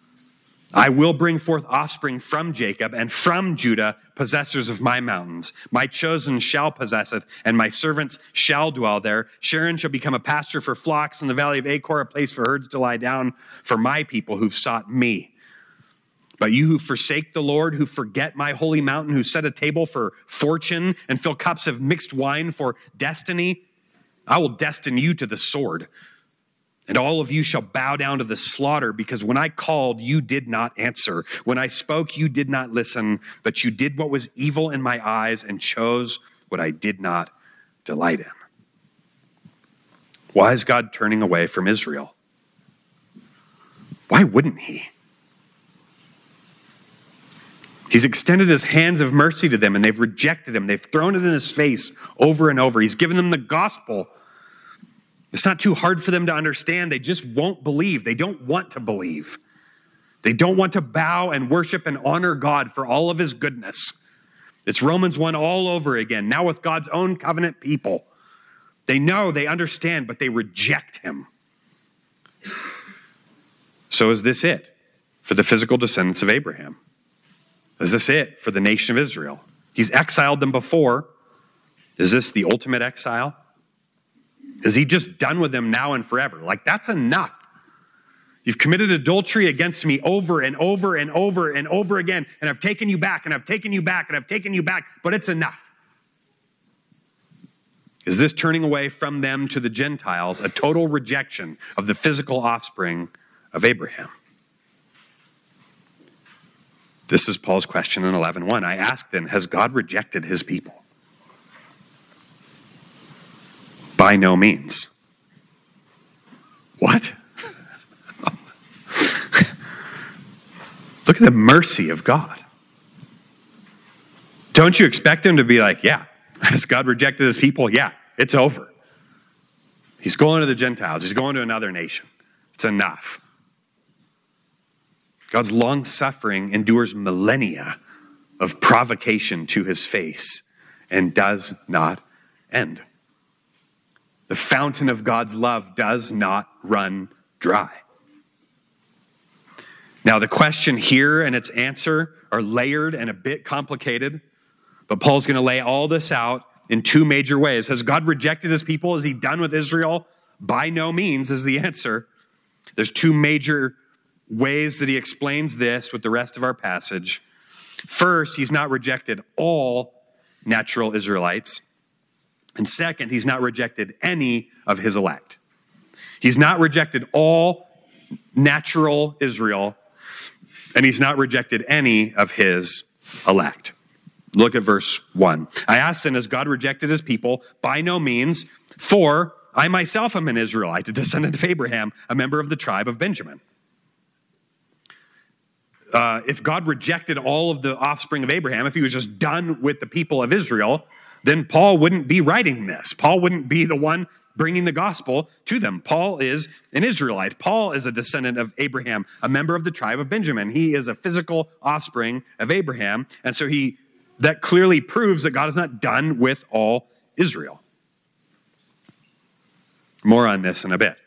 I will bring forth offspring from Jacob, and from Judah, possessors of my mountains. My chosen shall possess it, and my servants shall dwell there. Sharon shall become a pasture for flocks, and the valley of Achor a place for herds to lie down, for my people who've sought me. But you who forsake the Lord, who forget my holy mountain, who set a table for fortune and fill cups of mixed wine for destiny, I will destine you to the sword. And all of you shall bow down to the slaughter, because when I called, you did not answer. When I spoke, you did not listen, but you did what was evil in my eyes and chose what I did not delight in. Why is God turning away from Israel? Why wouldn't he? He's extended his hands of mercy to them, and they've rejected him. They've thrown it in his face over and over. He's given them the gospel. It's not too hard for them to understand. They just won't believe. They don't want to believe. They don't want to bow and worship and honor God for all of his goodness. It's Romans one all over again, now with God's own covenant people. They know, they understand, but they reject him. So is this it for the physical descendants of Abraham? Is this it for the nation of Israel? He's exiled them before. Is this the ultimate exile? Is he just done with them now and forever? Like, that's enough. You've committed adultery against me over and over and over and over again, and I've taken you back, and I've taken you back, and I've taken you back, but it's enough. Is this turning away from them to the Gentiles a total rejection of the physical offspring of Abraham? This is Paul's question in eleven one. I ask then, has God rejected his people? By no means. What? Look at the mercy of God. Don't you expect him to be like, yeah, has God rejected his people? Yeah, it's over. He's going to the Gentiles. He's going to another nation. It's enough. God's long suffering endures millennia of provocation to his face and does not end. The fountain of God's love does not run dry. Now, the question here and its answer are layered and a bit complicated, but Paul's going to lay all this out in two major ways. Has God rejected his people? Is he done with Israel? By no means is the answer. There's two major ways that he explains this with the rest of our passage. First, he's not rejected all natural Israelites. And second, he's not rejected any of his elect. He's not rejected all natural Israel, and he's not rejected any of his elect. Look at verse one. I asked then, has God rejected his people? By no means, for I myself am an Israelite, a descendant of Abraham, a member of the tribe of Benjamin. Uh, if God rejected all of the offspring of Abraham, if he was just done with the people of Israel, then Paul wouldn't be writing this. Paul wouldn't be the one bringing the gospel to them. Paul is an Israelite. Paul is a descendant of Abraham, a member of the tribe of Benjamin. He is a physical offspring of Abraham. And so he that clearly proves that God is not done with all Israel. More on this in a bit.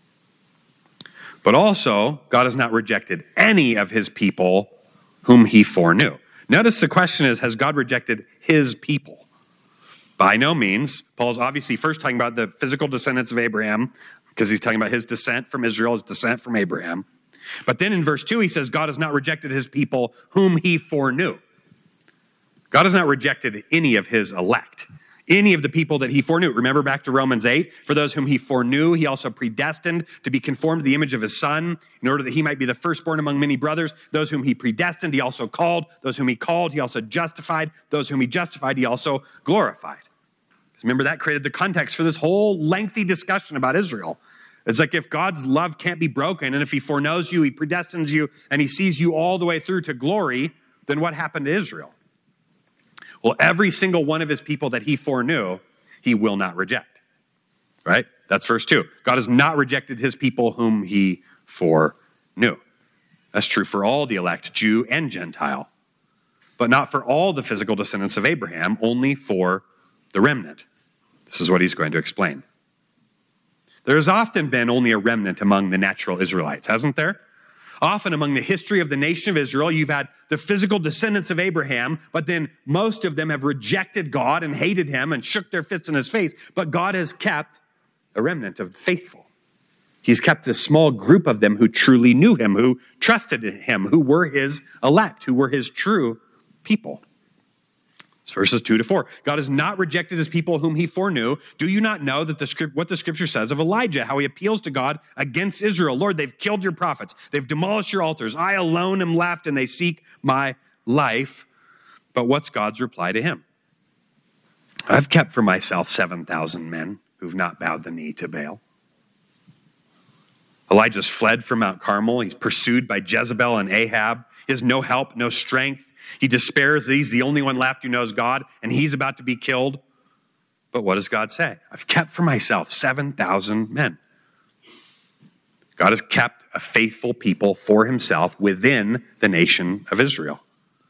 But also, God has not rejected any of his people whom he foreknew. Notice the question is, has God rejected his people? By no means. Paul's obviously first talking about the physical descendants of Abraham, because he's talking about his descent from Israel, his descent from Abraham. But then in verse two, he says, God has not rejected his people whom he foreknew. God has not rejected any of his elect, any of the people that he foreknew. Remember back to Romans eight, for those whom he foreknew, he also predestined to be conformed to the image of his son, in order that he might be the firstborn among many brothers. Those whom he predestined, he also called. Those whom he called, he also justified. Those whom he justified, he also glorified. Remember, that created the context for this whole lengthy discussion about Israel. It's like if God's love can't be broken, and if he foreknows you, he predestines you, and he sees you all the way through to glory, then what happened to Israel? Well, every single one of his people that he foreknew, he will not reject. Right? That's verse two. God has not rejected his people whom he foreknew. That's true for all the elect, Jew and Gentile. But not for all the physical descendants of Abraham, only for the remnant. This is what he's going to explain. There has often been only a remnant among the natural Israelites, hasn't there? Often among the history of the nation of Israel, you've had the physical descendants of Abraham, but then most of them have rejected God and hated him and shook their fists in his face. But God has kept a remnant of the faithful. He's kept a small group of them who truly knew him, who trusted him, who were his elect, who were his true people. Verses two to four. God has not rejected his people whom he foreknew. Do you not know that the script, what the scripture says of Elijah, how he appeals to God against Israel? Lord, they've killed your prophets. They've demolished your altars. I alone am left, and they seek my life. But what's God's reply to him? I've kept for myself seven thousand men who've not bowed the knee to Baal. Elijah's fled from Mount Carmel. He's pursued by Jezebel and Ahab. He has no help, no strength. He despairs that he's the only one left who knows God, and he's about to be killed. But what does God say? I've kept for myself seven thousand men. God has kept a faithful people for himself within the nation of Israel.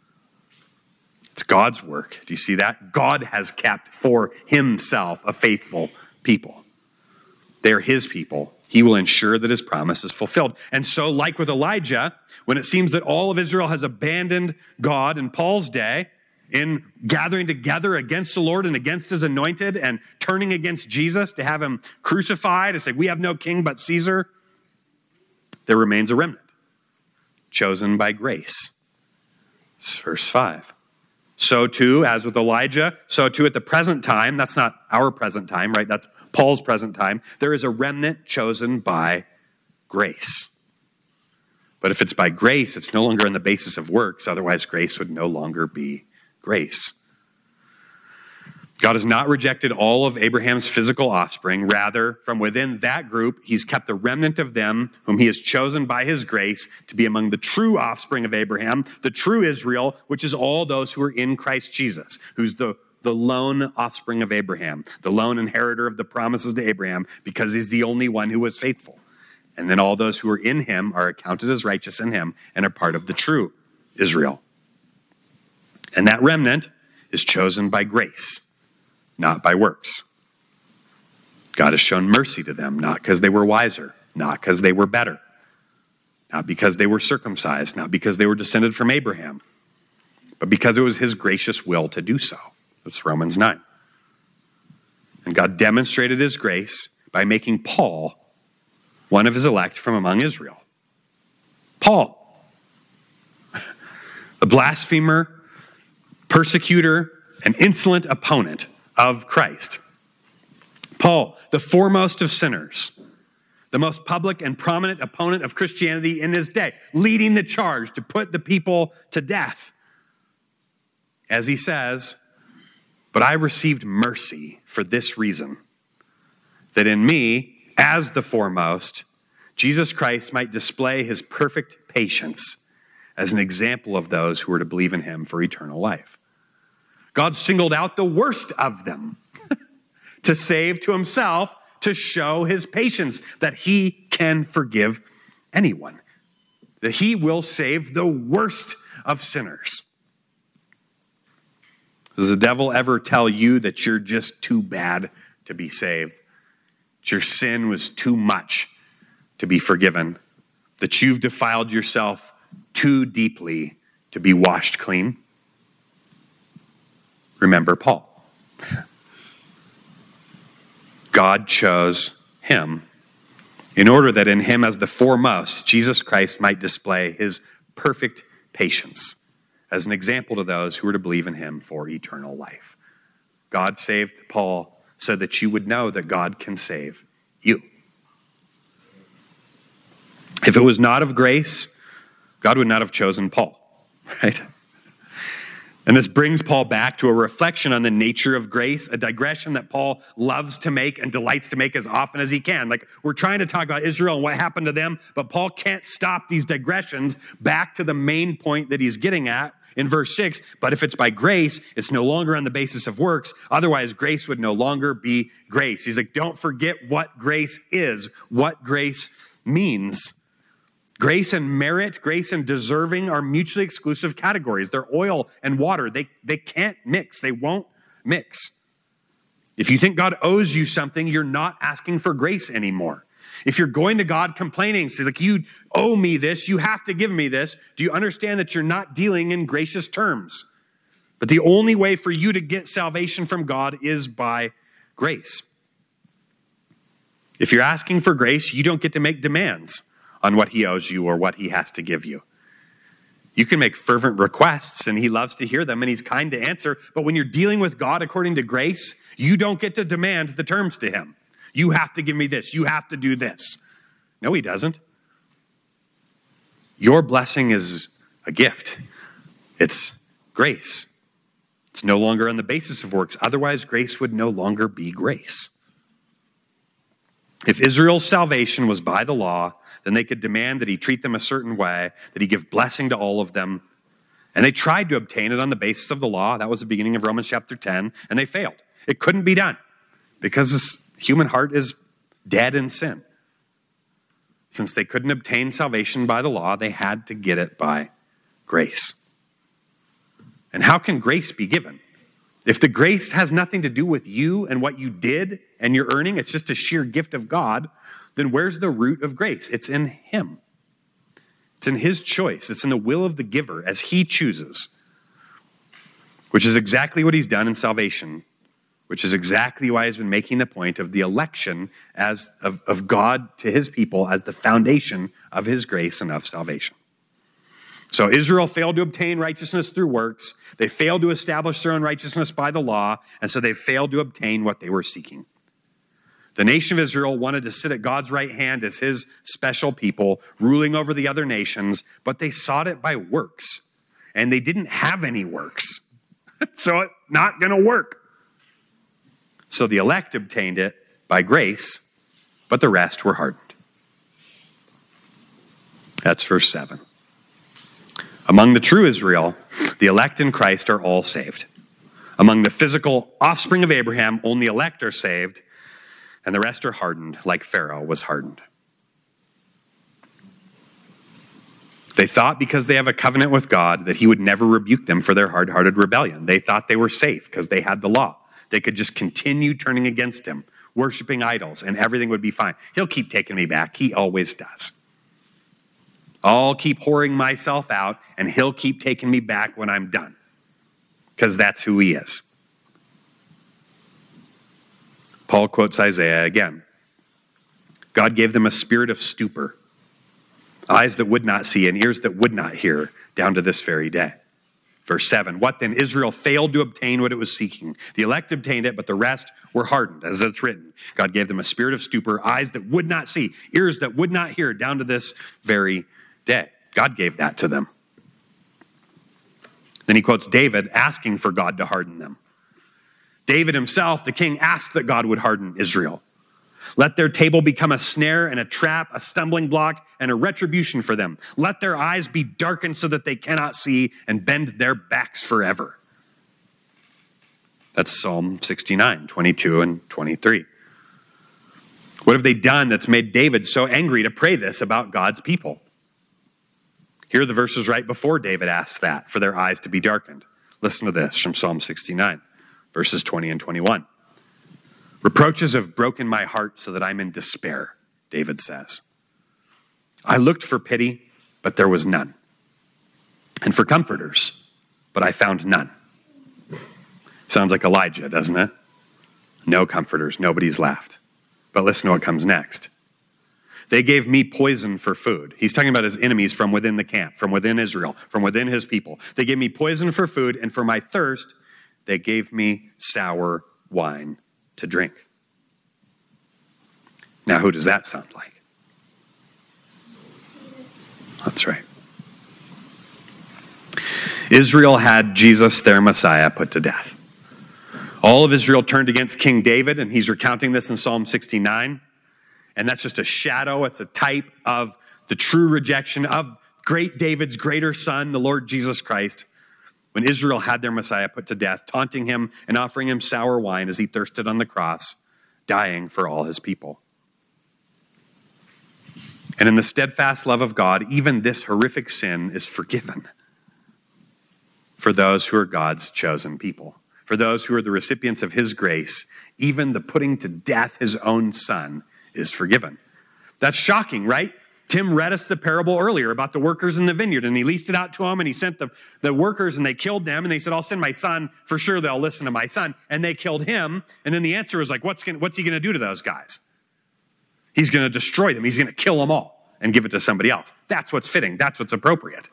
It's God's work. Do you see that? God has kept for himself a faithful people. They're his people. He will ensure that his promise is fulfilled. And so, like with Elijah, when it seems that all of Israel has abandoned God in Paul's day, in gathering together against the Lord and against his anointed and turning against Jesus to have him crucified and say, we have no king but Caesar, there remains a remnant chosen by grace. It's verse five. So too, as with Elijah, so too at the present time, that's not our present time, right? That's Paul's present time. There is a remnant chosen by grace. But if it's by grace, it's no longer on the basis of works. Otherwise, grace would no longer be grace. God has not rejected all of Abraham's physical offspring. Rather, from within that group, he's kept the remnant of them whom he has chosen by his grace to be among the true offspring of Abraham, the true Israel, which is all those who are in Christ Jesus, who's the, the lone offspring of Abraham, the lone inheritor of the promises to Abraham, because he's the only one who was faithful. And then all those who are in him are accounted as righteous in him and are part of the true Israel. And that remnant is chosen by grace, not by works. God has shown mercy to them, not because they were wiser, not because they were better, not because they were circumcised, not because they were descended from Abraham, but because it was his gracious will to do so. That's Romans nine. And God demonstrated his grace by making Paul one of his elect from among Israel. Paul, a blasphemer, persecutor, and insolent opponent of Christ. Paul, the foremost of sinners, the most public and prominent opponent of Christianity in his day, leading the charge to put the people to death. As he says, but I received mercy for this reason, that in me, as the foremost, Jesus Christ might display his perfect patience as an example of those who are to believe in him for eternal life. God singled out the worst of them to save to himself, to show his patience, that he can forgive anyone, that he will save the worst of sinners. Does the devil ever tell you that you're just too bad to be saved, that your sin was too much to be forgiven, that you've defiled yourself too deeply to be washed clean? Remember Paul. God chose him in order that in him as the foremost, Jesus Christ might display his perfect patience as an example to those who are to believe in him for eternal life. God saved Paul so that you would know that God can save you. If it was not of grace, God would not have chosen Paul, right? And this brings Paul back to a reflection on the nature of grace, a digression that Paul loves to make and delights to make as often as he can. Like, we're trying to talk about Israel and what happened to them, but Paul can't stop these digressions back to the main point that he's getting at in verse six. But if it's by grace, it's no longer on the basis of works. Otherwise, grace would no longer be grace. He's like, don't forget what grace is, what grace means. Grace and merit, grace and deserving are mutually exclusive categories. They're oil and water. They, they can't mix. They won't mix. If you think God owes you something, you're not asking for grace anymore. If you're going to God complaining, so like, you owe me this, you have to give me this, do you understand that you're not dealing in gracious terms? But the only way for you to get salvation from God is by grace. If you're asking for grace, you don't get to make demands on what he owes you or what he has to give you. You can make fervent requests and he loves to hear them and he's kind to answer. But when you're dealing with God according to grace, you don't get to demand the terms to him. You have to give me this. You have to do this. No, he doesn't. Your blessing is a gift. It's grace. It's no longer on the basis of works. Otherwise, grace would no longer be grace. If Israel's salvation was by the law, then they could demand that he treat them a certain way, that he give blessing to all of them. And they tried to obtain it on the basis of the law. That was the beginning of Romans chapter ten, and they failed. It couldn't be done because this human heart is dead in sin. Since they couldn't obtain salvation by the law, they had to get it by grace. And how can grace be given? If the grace has nothing to do with you and what you did and your earning, it's just a sheer gift of God, then where's the root of grace? It's in him. It's in his choice. It's in the will of the giver as he chooses, which is exactly what he's done in salvation, which is exactly why he's been making the point of the election as of, of God to his people as the foundation of his grace and of salvation. So Israel failed to obtain righteousness through works. They failed to establish their own righteousness by the law, and so they failed to obtain what they were seeking. The nation of Israel wanted to sit at God's right hand as his special people, ruling over the other nations, but they sought it by works, and they didn't have any works. So it's not going to work. So the elect obtained it by grace, but the rest were hardened. That's verse seven. Among the true Israel, the elect in Christ are all saved. Among the physical offspring of Abraham, only elect are saved, and the rest are hardened, like Pharaoh was hardened. They thought because they have a covenant with God that he would never rebuke them for their hard-hearted rebellion. They thought they were safe because they had the law. They could just continue turning against him, worshiping idols, and everything would be fine. He'll keep taking me back. He always does. I'll keep whoring myself out, and he'll keep taking me back when I'm done, because that's who he is. Paul quotes Isaiah again. God gave them a spirit of stupor, eyes that would not see and ears that would not hear, down to this very day. Verse seven, what then? Israel failed to obtain what it was seeking. The elect obtained it, but the rest were hardened, as it's written. God gave them a spirit of stupor, eyes that would not see, ears that would not hear, down to this very day. God gave that to them. Then he quotes David asking for God to harden them. David himself, the king, asked that God would harden Israel. Let their table become a snare and a trap, a stumbling block, and a retribution for them. Let their eyes be darkened so that they cannot see, and bend their backs forever. That's Psalm sixty-nine, twenty-two and twenty-three. What have they done that's made David so angry to pray this about God's people? Here are the verses right before David asks that, for their eyes to be darkened. Listen to this from Psalm sixty-nine, verses twenty and twenty-one. Reproaches have broken my heart so that I'm in despair, David says. I looked for pity, but there was none. And for comforters, but I found none. Sounds like Elijah, doesn't it? No comforters, nobody's left. But listen to what comes next. They gave me poison for food. He's talking about his enemies from within the camp, from within Israel, from within his people. They gave me poison for food, and for my thirst, they gave me sour wine to drink. Now, who does that sound like? That's right. Israel had Jesus, their Messiah, put to death. All of Israel turned against King David, and he's recounting this in Psalm sixty-nine. And that's just a shadow. It's a type of the true rejection of great David's greater son, the Lord Jesus Christ, when Israel had their Messiah put to death, taunting him and offering him sour wine as he thirsted on the cross, dying for all his people. And in the steadfast love of God, even this horrific sin is forgiven for those who are God's chosen people. For those who are the recipients of his grace, even the putting to death his own son is forgiven. That's shocking, right? Tim read us the parable earlier about the workers in the vineyard, and he leased it out to them, and he sent the, the workers, and they killed them, and they said, I'll send my son. For sure they'll listen to my son. And they killed him. And then the answer was like, what's, gonna, what's he going to do to those guys? He's going to destroy them. He's going to kill them all and give it to somebody else. That's what's fitting. That's what's appropriate.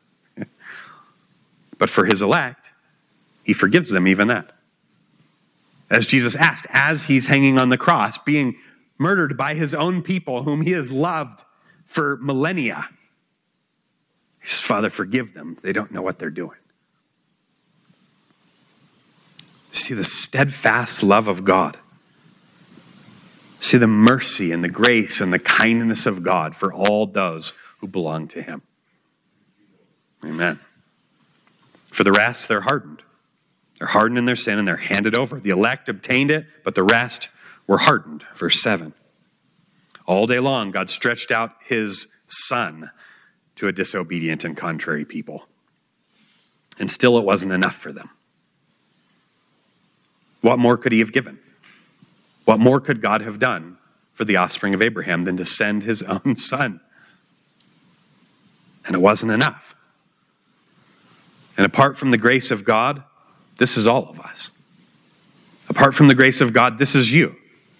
But for his elect, he forgives them even that. As Jesus asked, as he's hanging on the cross, being murdered by his own people whom he has loved for millennia. He says, Father, forgive them. They don't know what they're doing. See the steadfast love of God. See to the mercy and the grace and the kindness of God for all those who belong to him. Amen. For the rest, they're hardened. They're hardened in their sin and they're handed over. The elect obtained it, but the rest were hardened. Verse seven. All day long, God stretched out his son to a disobedient and contrary people. And still it wasn't enough for them. What more could he have given? What more could God have done for the offspring of Abraham than to send his own son? And it wasn't enough. And apart from the grace of God, this is all of us. Apart from the grace of God, this is you.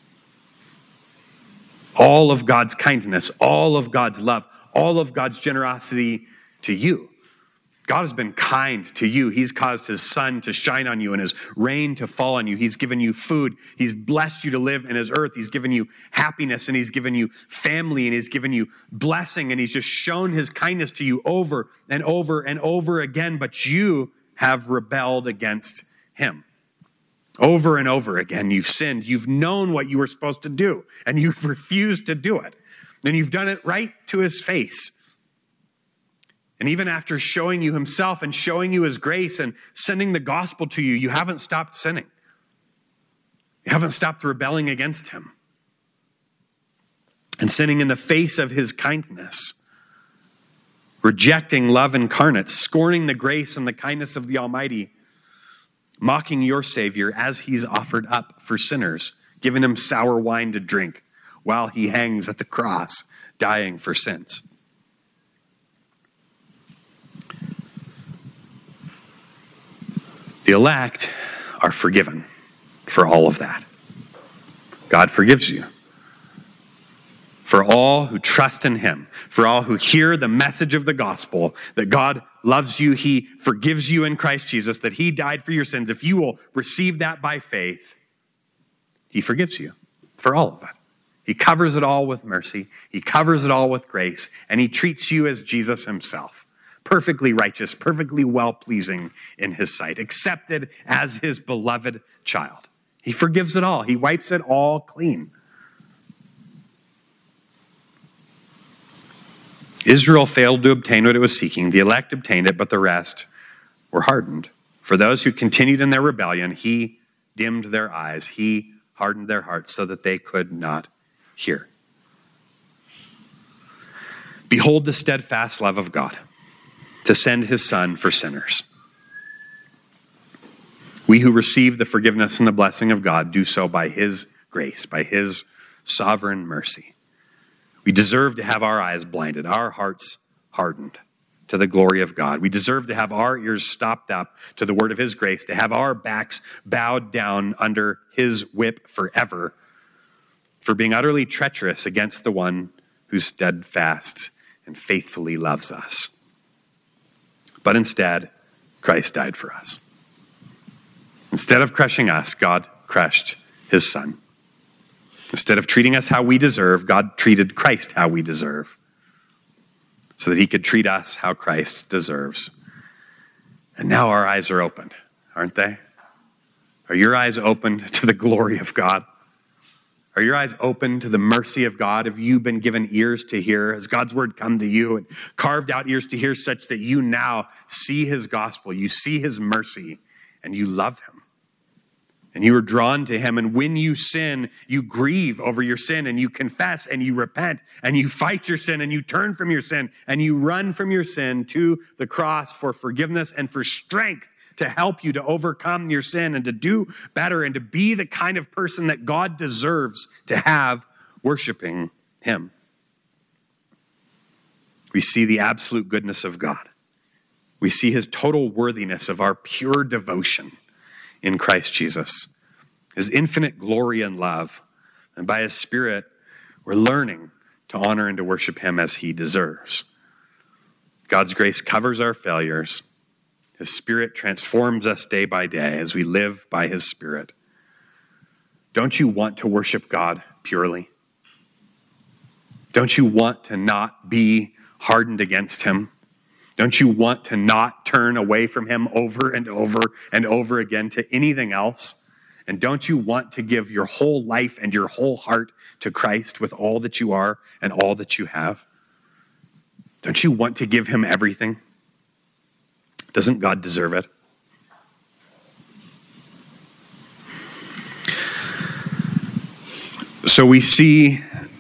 All of God's kindness, all of God's love, all of God's generosity to you. God has been kind to you. He's caused his sun to shine on you and his rain to fall on you. He's given you food. He's blessed you to live in his earth. He's given you happiness and he's given you family and he's given you blessing and he's just shown his kindness to you over and over and over again. But you have rebelled against him. Over and over again, you've sinned. You've known what you were supposed to do and you've refused to do it. And you've done it right to his face. And even after showing you himself and showing you his grace and sending the gospel to you, you haven't stopped sinning. You haven't stopped rebelling against him. And sinning in the face of his kindness. Rejecting love incarnate, scorning the grace and the kindness of the Almighty. Mocking your Savior as he's offered up for sinners, giving him sour wine to drink while he hangs at the cross, dying for sins. The elect are forgiven for all of that. God forgives you. For all who trust in him, for all who hear the message of the gospel, that God loves you, he forgives you in Christ Jesus, that he died for your sins. If you will receive that by faith, he forgives you for all of it. He covers it all with mercy. He covers it all with grace, and he treats you as Jesus himself. Perfectly righteous, perfectly well-pleasing in his sight, accepted as his beloved child. He forgives it all. He wipes it all clean. Israel failed to obtain what it was seeking. The elect obtained it, but the rest were hardened. For those who continued in their rebellion, he dimmed their eyes. He hardened their hearts so that they could not hear. Behold the steadfast love of God, to send his son for sinners. We who receive the forgiveness and the blessing of God do so by his grace, by his sovereign mercy. We deserve to have our eyes blinded, our hearts hardened to the glory of God. We deserve to have our ears stopped up to the word of his grace, to have our backs bowed down under his whip forever for being utterly treacherous against the one who steadfast and faithfully loves us. But instead, Christ died for us. Instead of crushing us, God crushed his son. Instead of treating us how we deserve, God treated Christ how we deserve, so that he could treat us how Christ deserves. And now our eyes are opened, aren't they? Are your eyes opened to the glory of God? Are your eyes open to the mercy of God? Have you been given ears to hear? Has God's word come to you and carved out ears to hear such that you now see his gospel, you see his mercy, and you love him? And you are drawn to him. And when you sin, you grieve over your sin and you confess and you repent and you fight your sin and you turn from your sin and you run from your sin to the cross for forgiveness and for strength to help you to overcome your sin and to do better and to be the kind of person that God deserves to have worshiping him. We see the absolute goodness of God. We see his total worthiness of our pure devotion in Christ Jesus, his infinite glory and love. And by his Spirit, we're learning to honor and to worship him as he deserves. God's grace covers our failures. His Spirit transforms us day by day as we live by his Spirit. Don't you want to worship God purely? Don't you want to not be hardened against him? Don't you want to not turn away from him over and over and over again to anything else And don't you want to give your whole life and your whole heart to Christ with all that you are and all that you have? Don't you want to give him everything? Doesn't God deserve it? So we see,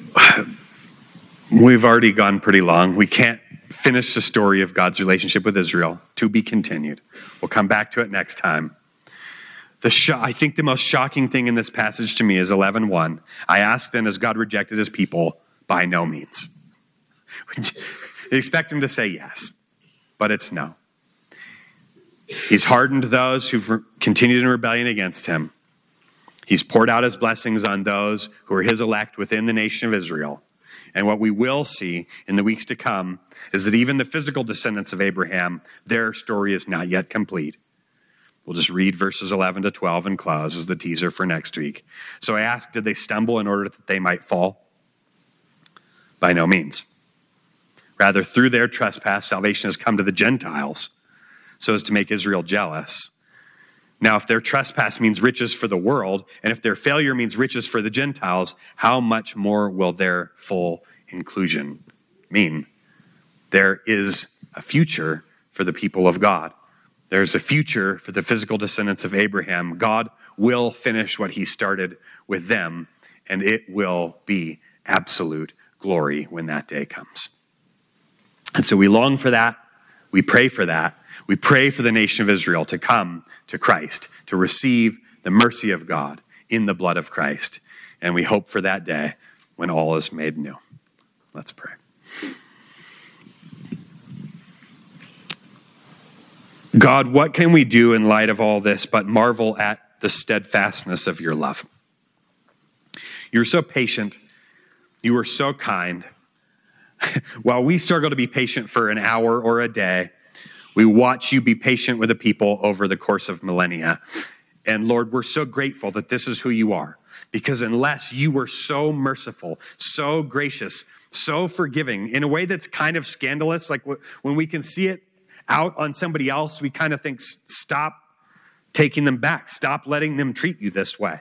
we've already gone pretty long. We can't finish the story of God's relationship with Israel. To be continued. We'll come back to it next time. The sh- I think the most shocking thing in this passage to me is eleven one. I ask then, has God rejected his people? By no means. You expect him to say yes, but it's no. He's hardened those who've re- continued in rebellion against him. He's poured out his blessings on those who are his elect within the nation of Israel. And what we will see in the weeks to come is that even the physical descendants of Abraham, their story is not yet complete. We'll just read verses eleven to twelve and close as the teaser for next week. So I asked, did they stumble in order that they might fall? By no means. Rather, through their trespass, salvation has come to the Gentiles so as to make Israel jealous. Now, if their trespass means riches for the world, and if their failure means riches for the Gentiles, how much more will their full inclusion mean? There is a future for the people of God. There's a future for the physical descendants of Abraham. God will finish what he started with them, and it will be absolute glory when that day comes. And so we long for that. We pray for that. We pray for the nation of Israel to come to Christ, to receive the mercy of God in the blood of Christ. And we hope for that day when all is made new. Let's pray. God, what can we do in light of all this but marvel at the steadfastness of your love? You're so patient. You are so kind. While we struggle to be patient for an hour or a day, we watch you be patient with the people over the course of millennia. And Lord, we're so grateful that this is who you are. Because unless you were so merciful, so gracious, so forgiving, in a way that's kind of scandalous, like when we can see it out on somebody else, we kind of think, stop taking them back. Stop letting them treat you this way.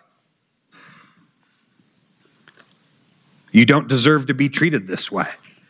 You don't deserve to be treated this way.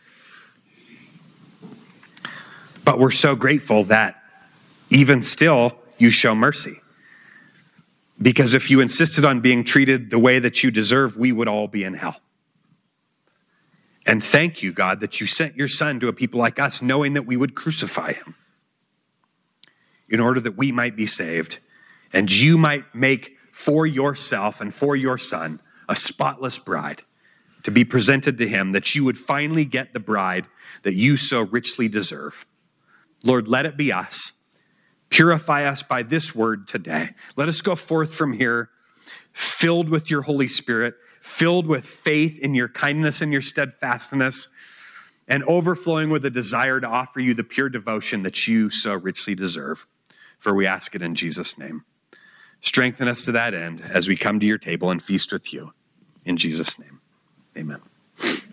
But we're so grateful that even still, you show mercy. Because if you insisted on being treated the way that you deserve, we would all be in hell. And thank you, God, that you sent your son to a people like us, knowing that we would crucify him in order that we might be saved. And you might make for yourself and for your son a spotless bride to be presented to him, that you would finally get the bride that you so richly deserve. Lord, let it be us. Purify us by this word today. Let us go forth from here filled with your Holy Spirit, filled with faith in your kindness and your steadfastness, and overflowing with a desire to offer you the pure devotion that you so richly deserve. For we ask it in Jesus' name. Strengthen us to that end as we come to your table and feast with you. In Jesus' name, amen.